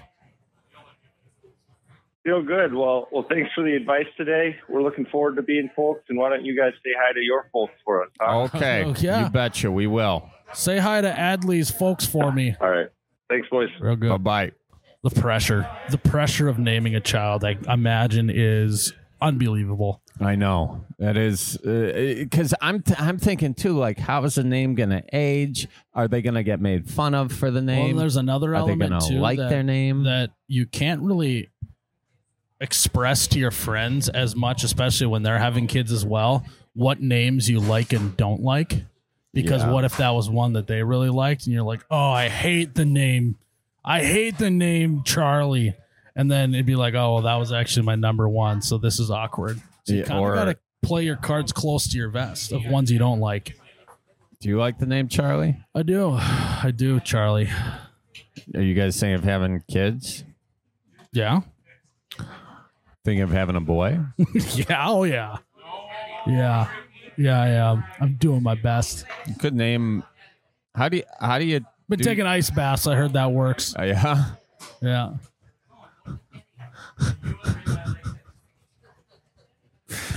feel good. Well, well, thanks for the advice today. We're looking forward to being folks, and why don't you guys say hi to your folks for us? Huh? Okay. Oh, yeah. You betcha. We will. Say hi to Adley's folks for me. All right. Thanks, boys. Real good. Bye bye. The pressure, the pressure of naming a child, I imagine, is unbelievable. I know that is because I'm th- I'm thinking too. Like, how is the name gonna age? Are they gonna get made fun of for the Well, name? there's another Are they element gonna too like that, their name? that you can't really express to your friends as much, especially when they're having kids as well, what names you like and don't like. Because Yeah. what if that was one that they really liked and you're like, oh, I hate the name. I hate the name Charlie. And then it'd be like, oh, well, that was actually my number one. So this is awkward. So you Yeah, kind or- of got to play your cards close to your vest of ones you don't like. Do you like the name Charlie? I do. I do, Charlie. Are you guys thinking of having kids? Yeah. Thinking of having a boy? Yeah. Oh, yeah. Yeah. Yeah, I am. I'm doing my best. You could name. How do you? How do you? Been do- taking ice baths. I heard that works. Uh, yeah. Yeah.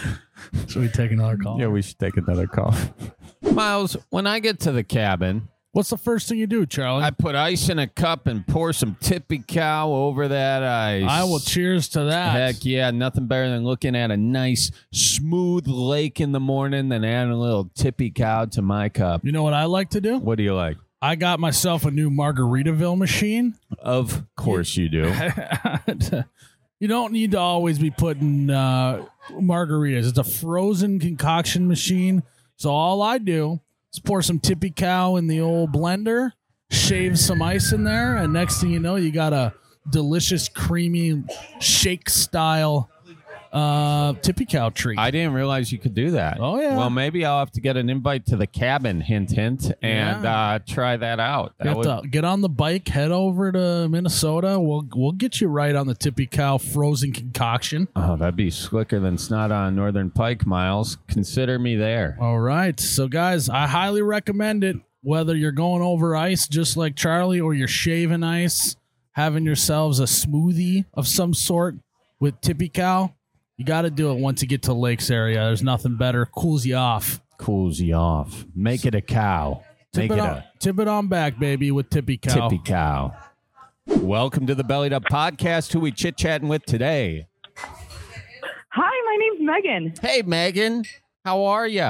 Should we take another call? Yeah, we should take another call. Miles, when I get to the cabin, What's the first thing you do, Charlie? I put ice in a cup and pour some Tippy Cow over that ice. I will cheers to that. Heck yeah, nothing better than looking at a nice, smooth lake in the morning than adding a little Tippy Cow to my cup. You know what I like to do? What do you like? I got myself a new Margaritaville machine. Of course you do. You don't need to always be putting uh, margaritas. It's a frozen concoction machine. So all I do is pour some Tippy Cow in the old blender, shave some ice in there, and next thing you know, you got a delicious, creamy, shake-style uh, Tippy Cow treat. I didn't realize you could do that. Oh, yeah. Well, maybe I'll have to get an invite to the cabin, hint, hint, and Yeah. uh, try that out. You That have would- to get on the bike, head over to Minnesota. We'll we'll get you right on the Tippy Cow frozen concoction. Oh, that'd be slicker than snot on Northern Pike, Miles. Consider me there. All right. So, guys, I highly recommend it. Whether you're going over ice just like Charlie or you're shaving ice, having yourselves a smoothie of some sort with Tippy Cow, you got to do it once you get to Lakes area. There's nothing better. Cools you off. Cools you off. Make it a cow. Make Tip it it, on, a tip it on back, baby, with Tippy Cow. Tippy Cow. Welcome to the Bellied Up Podcast. Who we chit-chatting with today? Hi, my name's Megan. Hey, Megan. How are you?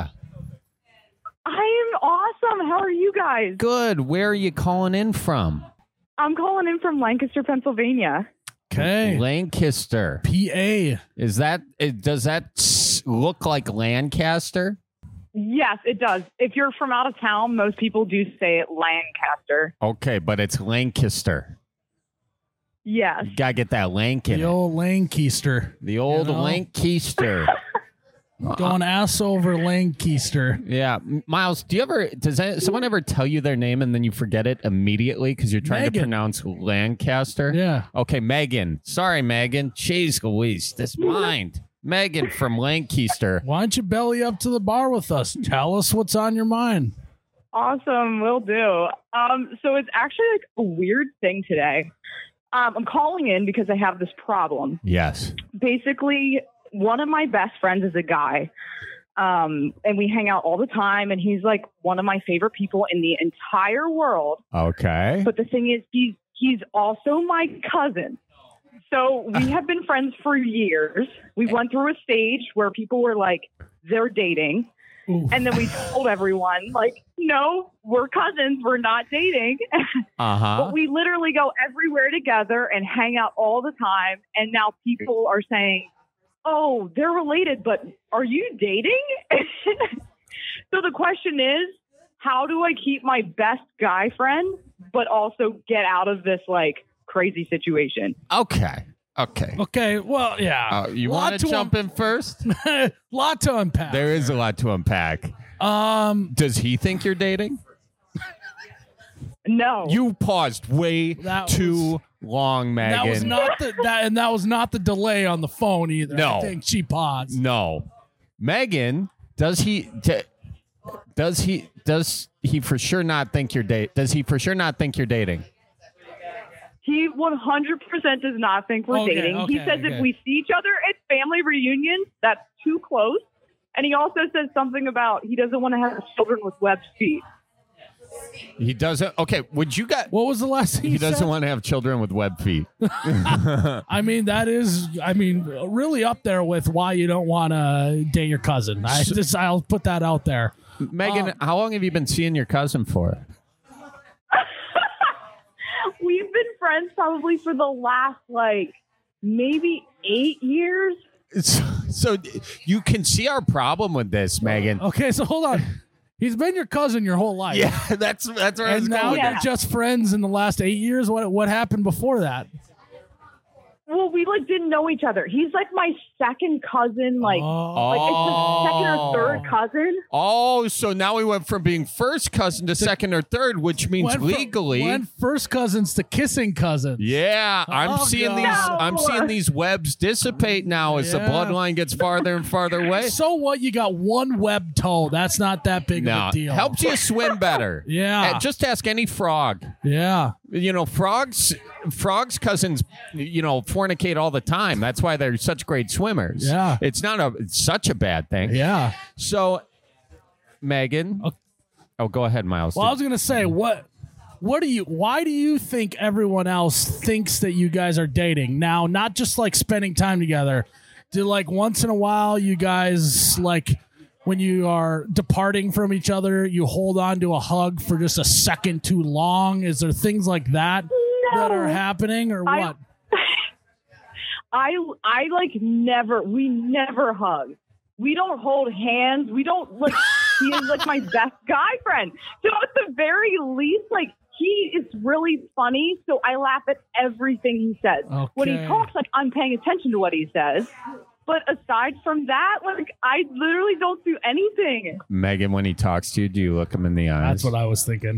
I am awesome. How are you guys? Good. Where are you calling in from? I'm calling in from Lancaster, Pennsylvania. Okay. Lancaster. P A. Is that, it, does that s- look like Lancaster? Yes, it does. If you're from out of town, most people do say it Lancaster. Okay, but it's Lancaster. Yes. Gotta get that Lank in The it. old Lancaster. The old You know? Lancaster. Going ass over Lancaster. Yeah, M- Miles. Do you ever? Does that, someone ever tell you their name and then you forget it immediately because you're trying to Megan. pronounce Lancaster? Yeah. Okay, Megan. Sorry, Megan. Jeez Louise, this mind. Megan from Lancaster. Why don't you belly up to the bar with us? Tell us what's on your mind. Awesome. Will do. Um, so it's actually like a weird thing today. Um, I'm calling in because I have this problem. Yes. Basically, one of my best friends is a guy. Um, and we hang out all the time, and he's like one of my favorite people in the entire world. Okay. But the thing is, he's he's also my cousin. So we have been friends for years. We went through a stage where people were like, they're dating. Oof. And then we told everyone, like, no, we're cousins. We're not dating. Uh huh. But we literally go everywhere together and hang out all the time. And now people are saying, oh, they're related, but are you dating? So the question is, how do I keep my best guy friend, but also get out of this, like, crazy situation? Okay. Okay. Okay, well, yeah. Uh, you Lot want to jump in first? un- lot to unpack. There is a lot to unpack. Um, Does he think you're dating? No. You paused way That too was- long, Megan. that was not the that, and that was not the delay on the phone either. No. I think she paused. No, Megan. Does he? D- does he? Does he for sure not think you're date? Does he for sure not think you're dating? He one hundred percent does not think we're Okay, dating. he okay, says okay. if we see each other at family reunions, that's too close. And he also says something about he doesn't want to have children with webbed feet. He doesn't. Okay, would you guys? What was the last thing He you doesn't said? want to have children with web feet. I mean, that is, I mean, really up there with why you don't want to date your cousin. I just, I'll put that out there. Megan, Um, how long have you been seeing your cousin for? We've been friends probably for the last like maybe eight years. So, so you can see our problem with this, Megan. Okay, so hold on. He's been your cousin your whole life. Yeah, that's that's where I was And now going. Yeah. you're just friends in the last eight years. What what happened before that? Well, we like didn't know each other. He's like my second cousin, like Oh. like it's his second or third cousin. Oh, so now we went from being first cousin to second or third, which means Went from- legally. went first cousins to kissing cousins. Yeah, I'm Oh, seeing God. these. No. I'm seeing these webs dissipate now as the Yeah. bloodline gets farther and farther away. So what? You got one web toe. That's not that big No, of a deal. helps you swim better. Yeah. Uh, just ask any frog. Yeah. You know, frogs. Frogs' cousins, you know, fornicate all the time. That's why they're such great swimmers. Yeah. it's not a it's such a bad thing. Yeah. So, Megan, Okay. Oh, go ahead, Miles. Well, I was gonna say what. What do you? Why do you think everyone else thinks that you guys are dating now? Not just like spending time together. Do like once in a while you guys like when you are departing from each other, you hold on to a hug for just a second too long? Is there things like that No. that are happening, or I- what? I I like never. We never hug. We don't hold hands. We don't like. He is like my best guy friend. So at the very least, like he is really funny. So I laugh at everything he says. When he Okay. talks, like I'm paying attention to what he says. But aside from that, like I literally don't do anything. Megan, when he talks to you, do you look him in the eyes? That's what I was thinking.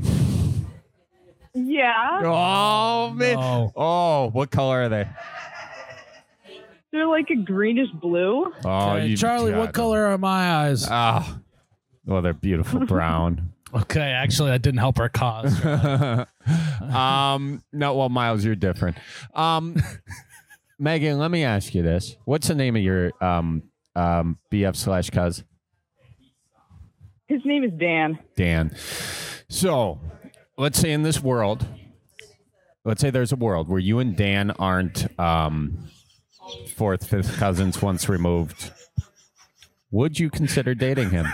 Yeah, Oh man! No. Oh, what color are they? they're like a greenish blue. Oh, Okay, you Charlie, got what it. color are my eyes? Ah, well, they're beautiful brown. Okay, actually, that didn't help our cause. um, no, well, Miles, you're different. Um, Megan, let me ask you this: what's the name of your um um B F slash cuz? His name is Dan. Dan. So, let's say in this world, let's say there's a world where you and Dan aren't um fourth, fifth cousins once removed. Would you consider dating him?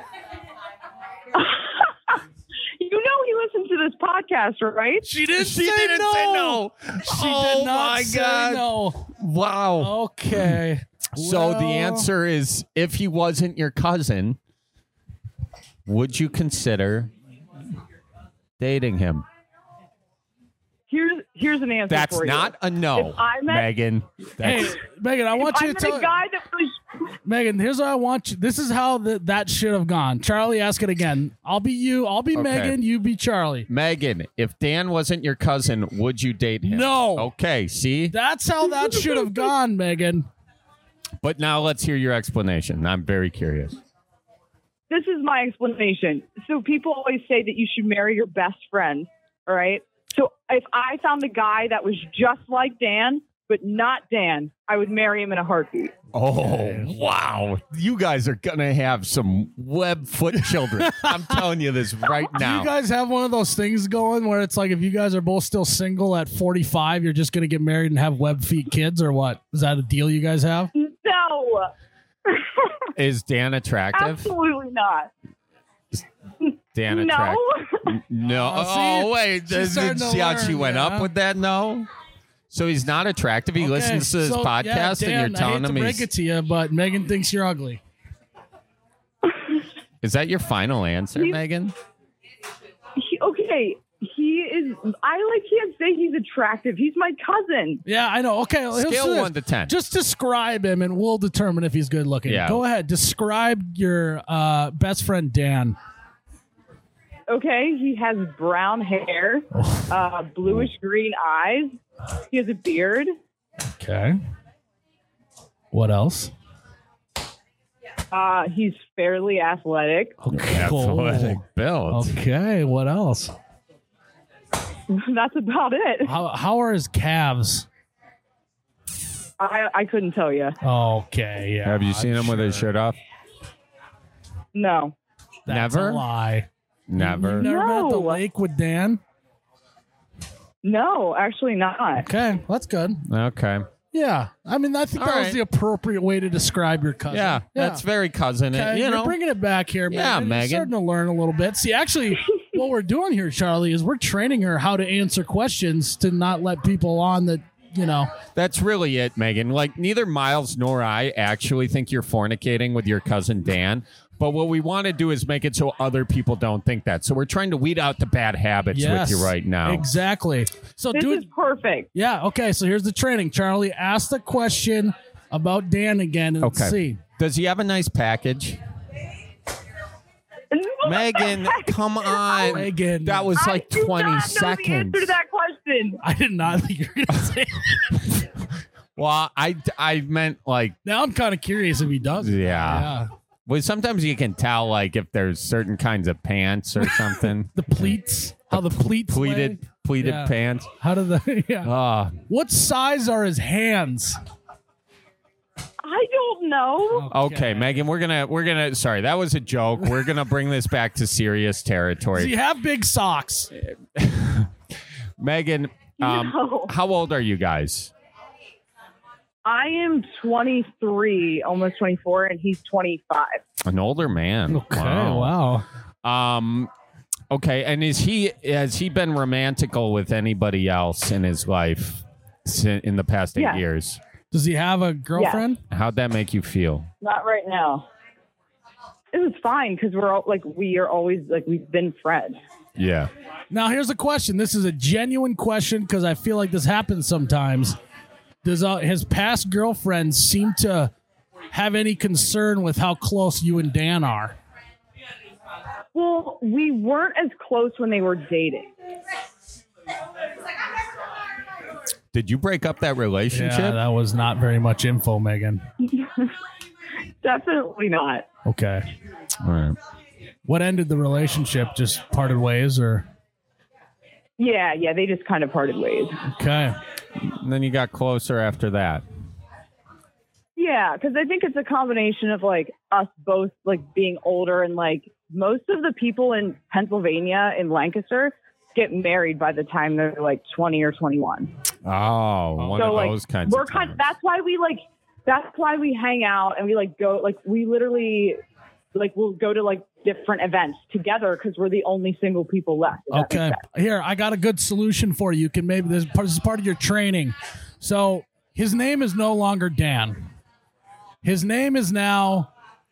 You know he listens to this podcast, right? She didn't She say didn't no. say no. She Oh, did not my say God. no. Wow. Okay. So the Well, answer is if he wasn't your cousin, would you consider dating him? Here's here's an answer That's for you. not a no, If I met- Megan. Hey, That's, Megan, I want If you I to met tell a guy that was Megan, here's what I want you. This is how the, that should have gone. Charlie, ask it again. I'll be you. I'll be Okay. Megan. You be Charlie. Megan, if Dan wasn't your cousin, would you date him? No. Okay, see? That's how that should have gone, Megan. But now let's hear your explanation. I'm very curious. this is my explanation. So people always say that you should marry your best friend, all right? So if I found a guy that was just like Dan, but not Dan, I would marry him in a heartbeat. Oh, wow. You guys are going to have some web foot children. I'm telling you this right Do now. you guys have one of those things going where it's like if you guys are both still single at forty-five, you're just going to get married and have web feet kids, or what? Is that a deal you guys have? No, Is Dan attractive? absolutely not. Dan No. attractive? No. Oh, see? Oh, wait. She's Does- starting to See how she learn, went yeah. up with that? No. So he's not attractive. He Okay, listens to this so, podcast, yeah, and Dan, you're I hate telling to him break he's. it to you, but Megan thinks you're ugly. Is that your final answer, He's- Megan? He, okay, he is. I like can't say he's attractive. He's my cousin. Yeah, I know. Okay, let's do Scale this. one to ten. Just describe him, and we'll determine if he's good looking. Yeah. Go ahead. Describe your uh, best friend Dan. Okay, he has brown hair, uh, bluish green eyes. He has a beard. Okay. What else? Uh, he's fairly athletic. Okay. Athletic build. Okay. What else? That's about it. How how are his calves? I I couldn't tell you. Okay. Yeah. Have you seen him with his shirt off? No. That's Never? a lie. Never. You've never been at the No. lake with Dan? No, actually not. Okay, that's good. Okay. Yeah, I mean, I think All that was right. the appropriate way to describe your cousin. Yeah, that's very cousin. Okay, You you're know, bringing it back here, Megan. Yeah, You're Megan. starting to learn a little bit. See, actually, what we're doing here, Charlie, is we're training her how to answer questions to not let people on that, you know. that's really it, Megan. Like, neither Miles nor I actually think you're fornicating with your cousin Dan. But what we want to do is make it so other people don't think that. So we're trying to weed out the bad habits Yes, with you right now. Exactly. So, This dude, is perfect. yeah, okay. So here's the training, Charlie. Ask the question about Dan again and Okay. see. Does he have a nice package? Megan, come on. Megan, That was I like do twenty not know seconds. the answer to that question. I did not think you were going to say. Well, I, I meant like, Now I'm kind of curious if he does. yeah. Yeah. Well, sometimes you can tell like if there's certain kinds of pants or something. The pleats, how the pleats pleated lay. pleated Yeah. pants. How do the yeah? Ah, What size are his hands? I don't know. Okay, Megan, we're gonna we're gonna. Sorry, that was a joke. We're gonna bring this back to serious territory. Does he have big socks? Megan, um, No. how old are you guys? I am twenty-three, almost twenty-four, and he's twenty-five. An older man. Okay, Wow. wow. Um. Okay, and is he has he been romantical with anybody else in his life si- in the past eight Yeah. years? Does he have a girlfriend? How'd that make you feel? Not right now. It was fine because we're all like we are always like we've been friends. Yeah. Now, here's a question. This is a genuine question because I feel like this happens sometimes. Does uh, his past girlfriend seem to have any concern with how close you and Dan are? Well, we weren't as close when they were dating. Did you break up that relationship? Yeah, that was not very much info, Megan. Definitely not. Okay. All right. What ended the relationship? Just parted ways or? Yeah, yeah, they just kind of parted ways. Okay. And then you got closer after that. Yeah, because I think it's a combination of like us both like being older and like most of the people in Pennsylvania in Lancaster get married by the time they're like twenty or twenty-one. Oh, one So of like those kinds we're of kind. times. That's why we like. That's why we hang out and we like go like we literally like we'll go to like different events together because we're the only single people left. if that Okay. makes sense. Here, I got a good solution for you. You can maybe this is part, this is part of your training. So his name is no longer Dan. His name is now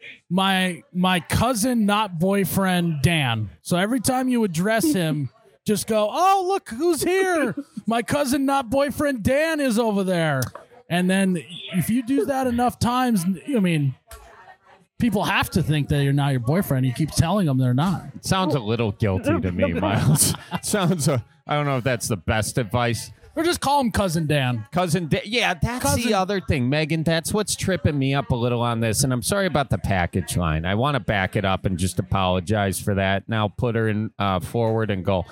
my my cousin, not boyfriend, Dan. So every time you address him, just go, "Oh, look who's here! My cousin, not boyfriend, Dan is over there." And then if you do that enough times, I mean, people have to think that you're not your boyfriend. You keep telling them they're not. Sounds a little guilty to me, Miles. Sounds. Uh, I don't know if that's the best advice. Or just call him Cousin Dan. Cousin, da- yeah, that's Cousin- the other thing, Megan. That's what's tripping me up a little on this, and I'm sorry about the package line. I want to back it up and just apologize for that. Now put her in uh, forward and go.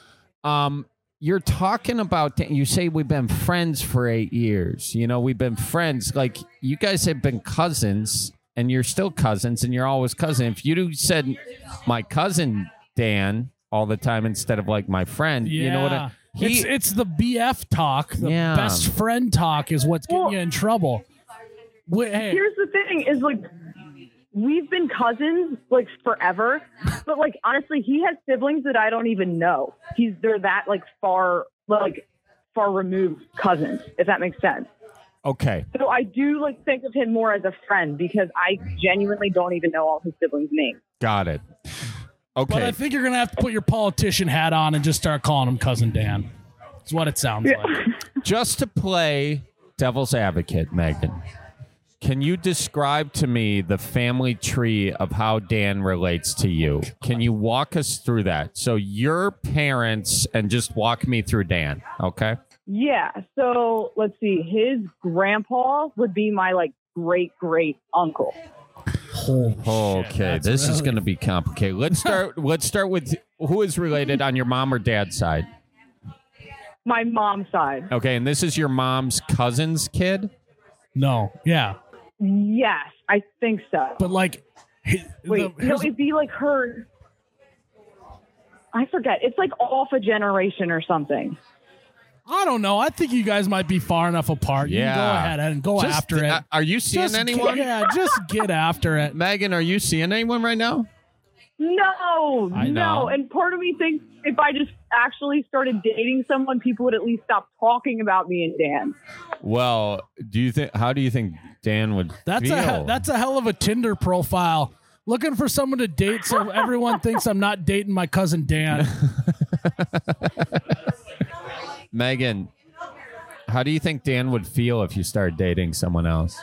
Um, you're talking about. You say we've been friends for eight years. You know, we've been friends. Like you guys have been cousins, and you're still cousins, and you're always cousin. If you said my cousin Dan all the time instead of like my friend, Yeah. you know what? I, he, it's it's the B F talk, the Yeah. best friend talk is what's getting Well- you in trouble. Wait, hey, Here's the thing: is like we've been cousins like forever, but like honestly, he has siblings that I don't even know. He's they're that like far like far removed cousins, if that makes sense. okay. So I do like think of him more as a friend because I genuinely don't even know all his siblings' names. Got it. but Okay. I think you're gonna have to put your politician hat on and just start calling him Cousin Dan. That's what it sounds like. Just to play devil's advocate, Megan, can you describe to me the family tree of how Dan relates to you? Can you walk us through that? So your parents, and just walk me through Dan, okay? Yeah. So let's see. His grandpa would be my like great great uncle. Holy shit, Okay, that's this is really- going to be complicated. Let's start. let's start with who is related on your mom or dad's side. My mom's side. Okay, and this is your mom's cousin's kid. No, yeah, Yes, I think so. but like, he- Wait, the- no, here's- it'd be like her. I forget. It's like off a generation or something. I don't know. I think you guys might be far enough apart. You can go Yeah. ahead and go Just- after it. uh, Are you seeing Just anyone? Get, yeah, just get after it. Megan, are you seeing anyone right now? No, I know. no. And part of me thinks if I just actually started dating someone, people would at least stop talking about me and Dan. Well, do you think? How do you think Dan would That's feel? a that's a hell of a Tinder profile. Looking for someone to date so everyone thinks I'm not dating my cousin Dan. Megan, how do you think Dan would feel if you started dating someone else?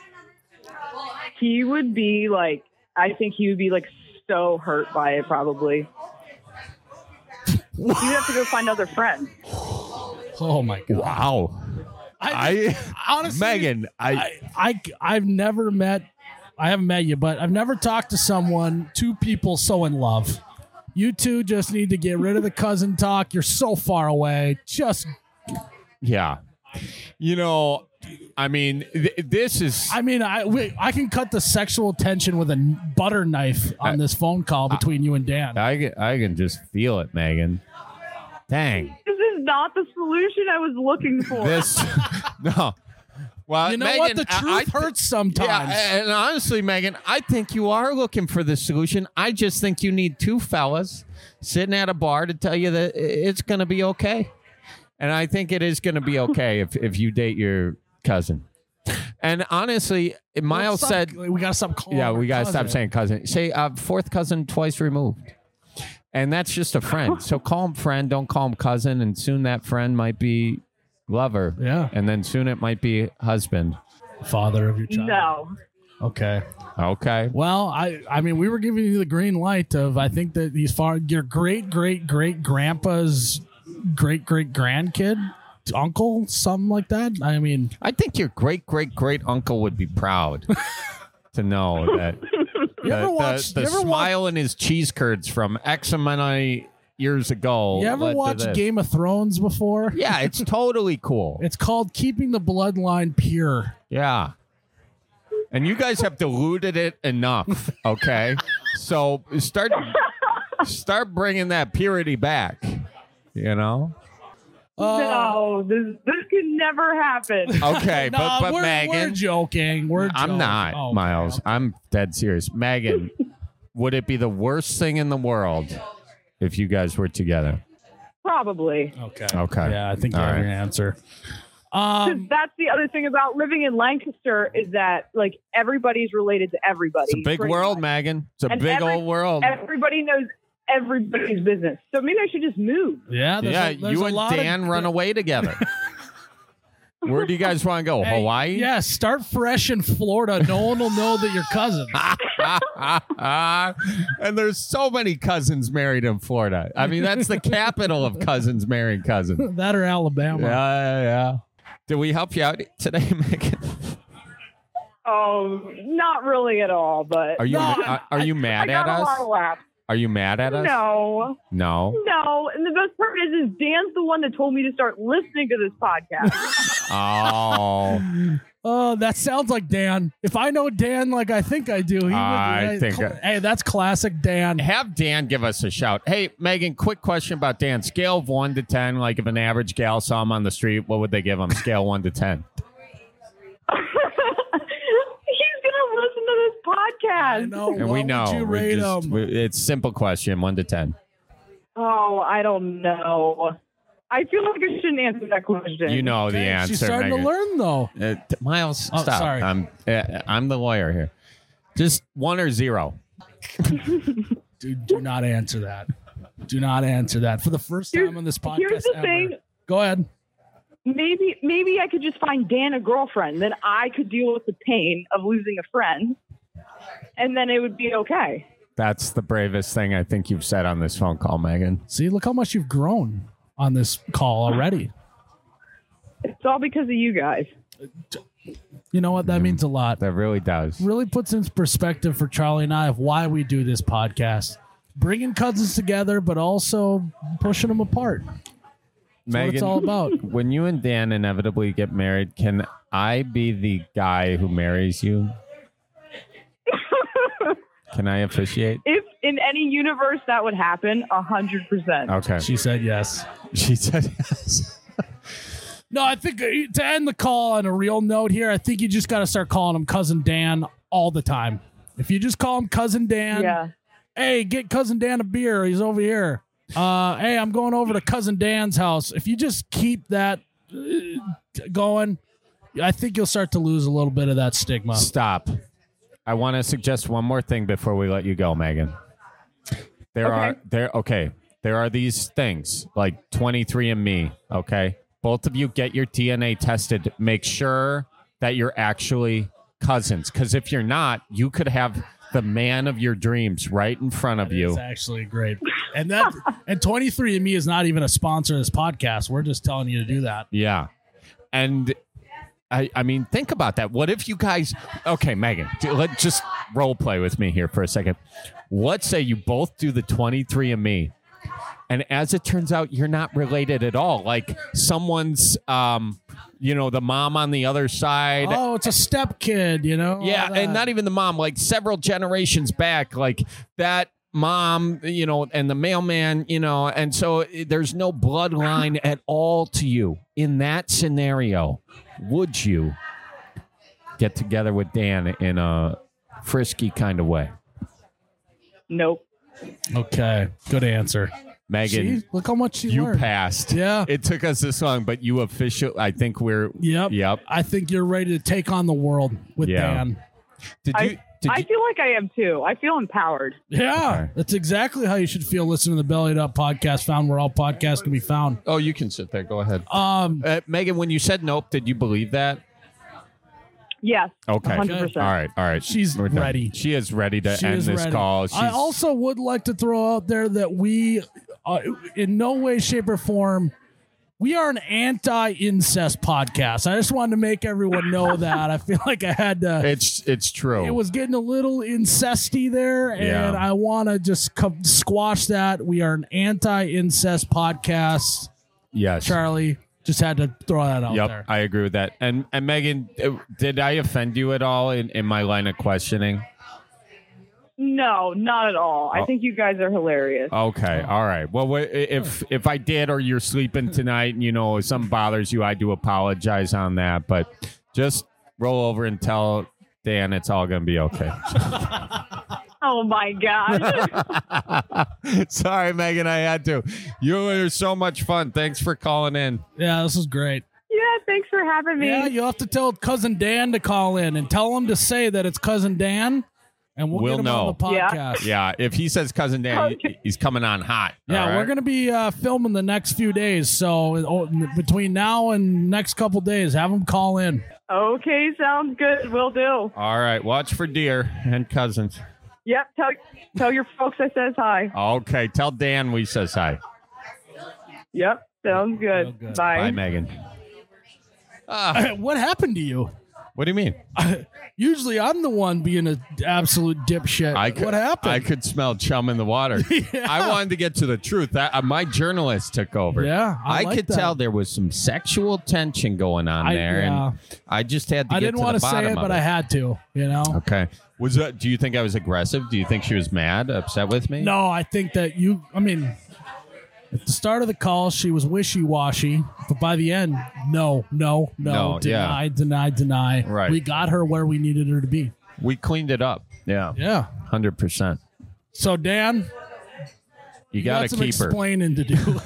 He would be like, I think he would be like so hurt by it probably. You'd have to go find other friends. Oh my god! Wow. I, honestly, Megan, I, I, I I've never met. I haven't met you, but I've never talked to someone, two people so in love. You two just need to get rid of the cousin talk. You're so far away. Just yeah. You know, I mean, th- this is. I mean, I wait, I can cut the sexual tension with a n- butter knife on I- this phone call between you and Dan. I can, I can just feel it, Megan. Dang. This is not the solution I was looking for. This. No. Well, You know Megan, what? The I- truth I th- hurts sometimes. Yeah, and honestly, Megan, I think you are looking for the solution. I just think you need two fellas sitting at a bar to tell you that it's going to be okay. And I think it is going to be okay if, if you date your cousin. And honestly, Miles Stop- said, we got to stop calling. yeah, her we got to stop cousin. saying cousin. Say uh, fourth cousin twice removed. And that's just a friend. So call him friend, don't call him cousin. And soon that friend might be lover. Yeah. And then soon it might be husband. Father of your child. No. Okay. Okay. Well, I I mean, we were giving you the green light of I think that he's far your great great great grandpa's great great grandkid, uncle, something like that. I mean, I think your great great great uncle would be proud to know that you the, ever the- watch? the you ever watch? smile in his cheese curds from X amount of years ago. You ever led to watch this. Game of Thrones before? Yeah, it's totally cool. It's called Keeping the Bloodline Pure. Yeah. And you guys have diluted it enough, okay? So start start bringing that purity back, you know? Uh, no, this this could never happen. Okay, no, but but we're, Megan, we're joking. We're I'm joking. not, Oh, Miles. I'm dead serious. Megan, would it be the worst thing in the world if you guys were together? Probably. Okay. Okay. Yeah, I think you All have right. your answer. 'Cause Um, that's the other thing about living in Lancaster is that like everybody's related to everybody. It's a big pretty world, much. Megan. It's a And big every- old world. Everybody knows everybody's business. So maybe I should just move. yeah, there's Yeah, a, there's you a and lot Dan of, run away together. Where do you guys want to go? Hey, Hawaii? Yeah, start fresh in Florida. No one will know that you're cousins. And there's so many cousins married in Florida. I mean, that's the capital of cousins marrying cousins. That or Alabama. Yeah, yeah, yeah. Did we help you out today, Megan? Oh, not really at all. But Are you No, are, are you I mad got at a lot us? of laughs. Are you mad at us? No, No. no. And the best part is, is Dan's the one that told me to start listening to this podcast. Oh. Oh, that sounds like Dan. If I know Dan like I think I do, he would. I hey, think- cl- hey, that's classic Dan. Have Dan give us a shout. Hey, Megan, quick question about Dan. Scale of one to ten, like if an average gal saw him on the street, what would they give him? Scale one to ten. He's gonna listen to this podcast. I know. And what we would know. you we're rate just- him? we- it's simple question, one to ten. Oh, I don't know. I feel like I shouldn't answer that question. You know the Okay, answer. She's starting Megan. to learn though. Uh, t- Miles, Oh, stop. sorry. I'm uh, I'm the lawyer here. Just one or zero. Dude, do not answer that. Do not answer that. For the first Here's- time on this podcast here's the ever. thing. Go ahead. Maybe maybe I could just find Dan a girlfriend. Then I could deal with the pain of losing a friend, and then it would be okay. That's the bravest thing I think you've said on this phone call, Megan. See, look how much you've grown on this call already. It's all because of you guys. You know what? That means a lot. That really does. Really puts in perspective for Charlie and I of why we do this podcast. Bringing cousins together, but also pushing them apart. That's what it's all about. When you and Dan inevitably get married, can I be the guy who marries you? Can I officiate? If in any universe that would happen, a hundred percent. Okay. She said yes. She said yes. No, I think uh, to end the call on a real note here, I think you just got to start calling him Cousin Dan all the time. If you just call him Cousin Dan, Yeah. hey, get Cousin Dan a beer. He's over here. Uh, hey, I'm going over to Cousin Dan's house. If you just keep that uh, going, I think you'll start to lose a little bit of that stigma. Stop. I want to suggest one more thing before we let you go, Megan. There Okay. are there okay. There are these things like twenty-three and me, okay? Both of you get your D N A tested. Make sure that you're actually cousins, cuz if you're not, you could have the man of your dreams right in front of you. It's actually great. And that and twenty-three and me is not even a sponsor of this podcast. We're just telling you to do that. Yeah. And I, I mean, think about that. What if you guys, okay, Megan, j- let just role play with me here for a second. Let's say you both do the twenty-three and me And as it turns out, you're not related at all. Like someone's, um, you know, the mom on the other side. Oh, it's a step kid, you know? Yeah, All and that. not even the mom, like several generations back, like that mom, you know, and the mailman, you know, and so eh, there's no bloodline at all to you. In that scenario, would you get together with Dan in a frisky kind of way? Nope. Okay, good answer. Megan, See? Look how much she you learned. passed. Yeah. It took us this long, but you official. I think we're. Yep. Yep. I think you're ready to take on the world with Yeah. Dan. Did you? I, Did I you? feel like I am too. I feel empowered. Yeah, Okay. that's exactly how you should feel listening to the Bellied Up podcast, found where all podcasts can be found. Oh, you can sit there. Go ahead. Um, Uh, Megan, when you said nope, did you believe that? Yes. Okay. one hundred percent. All right. All right. She's We're done. ready. She is ready to she end is this ready. call. She's, I also would like to throw out there that we, uh, in no way, shape, or form, we are an anti-incest podcast. I just wanted to make everyone know that. I feel like I had to. It's it's true. It was getting a little incesty there, and Yeah. I want to just co- squash that. We are an anti-incest podcast. yes. Charlie, just had to throw that out Yep, there. I agree with that. And and Megan, uh, did I offend you at all in, in my line of questioning? No, not at all. Oh. I think you guys are hilarious. Okay, all right. Well, wh- if if I did, or you're sleeping tonight, and you know if something bothers you, I do apologize on that. But just roll over and tell Dan it's all gonna be okay. Oh my god. Sorry, Megan, I had to. You are so much fun. Thanks for calling in. Yeah, this is great. Yeah, thanks for having me. Yeah, you'll have to tell cousin Dan to call in and tell him to say that it's cousin Dan, and we'll, We'll get him know. on the Yeah. podcast. Yeah, if he says cousin Dan, he- Okay. he's coming on hot. Yeah, all right? we're gonna be uh, filming the next few days, so oh, between now and next couple days, have him call in. Okay, sounds good. Will do. All right, watch for deer and cousins. Yep. Tell tell your folks I says hi. Okay, tell Dan we says hi. Yep. Sounds good. Real good. Bye. Bye, Megan. Ah, What happened to you? what do you mean? Usually, I'm the one being an absolute dipshit. I could, what happened? I could smell chum in the water. Yeah. I wanted to get to the truth. That, uh, my journalist took over. Yeah, I I, like could that. tell there was some sexual tension going on I- there, yeah. and I just had to I get didn't to want the to say bottom it, of but I had to. You know. Okay. Was that? Do you think I was aggressive? Do you think she was mad, upset with me? No, I think that you. I mean, at the start of the call, she was wishy-washy, but by the end, no, no, no, No, deny, yeah. deny, deny. Right. We got her where we needed her to be. We cleaned it up. Yeah. Yeah. Hundred percent. So Dan, You you got got to some keep her. explaining to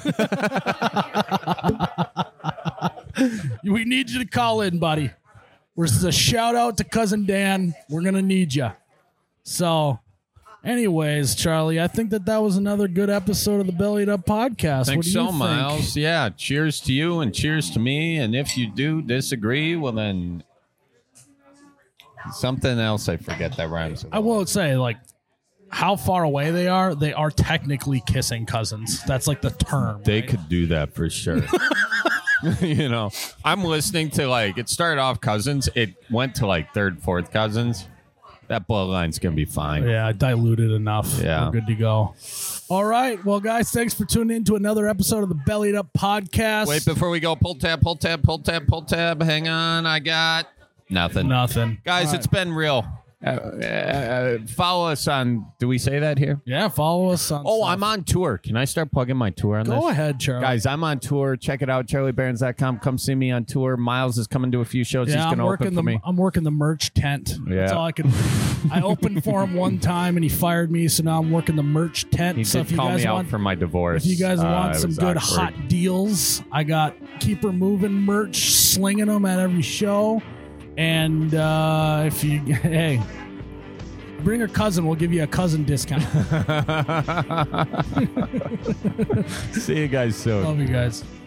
do. We need you to call in, buddy. This is a shout out to cousin Dan. We're gonna need you. So, anyways, Charlie, I think that that was another good episode of the Bellied Up podcast. Think what do so, you think? Miles. Yeah. Cheers to you and cheers to me. And if you do disagree, well then something else I forget that rhymes. with I won't say like how far away they are. They are technically kissing cousins. That's like the term. They right? could do that for sure. You know, I'm listening to like it started off cousins. It went to like third, fourth cousins. That bloodline's gonna be fine. Yeah, diluted enough. Yeah. We're good to go. All right. Well, guys, thanks for tuning in to another episode of the Bellied Up podcast. Wait, before we go, pull tab, pull tab, pull tab, pull tab. Hang on, I got nothing. Nothing. Guys, All it's right. been real. Uh, uh, follow us on. Do we say that here? Yeah, follow us on. Oh, stuff. I'm on tour. Can I start plugging my tour on this? Go ahead, Charlie. Guys, I'm on tour. Check it out, charlie barons dot com. Come see me on tour. Miles is coming to a few shows. He's Yeah, going I'm to working open the for me. I'm working the merch tent. That's Yeah. all I can. I opened for him one time and he fired me, so now I'm working the merch tent. He so did if you call guys me out want, for my divorce. if you guys Uh, want it some was good awkward. hot deals, I got Keep Her Moving merch, slinging them at every show. And uh, if you hey. Bring her cousin. We'll give you a cousin discount. See you guys soon. Love you guys.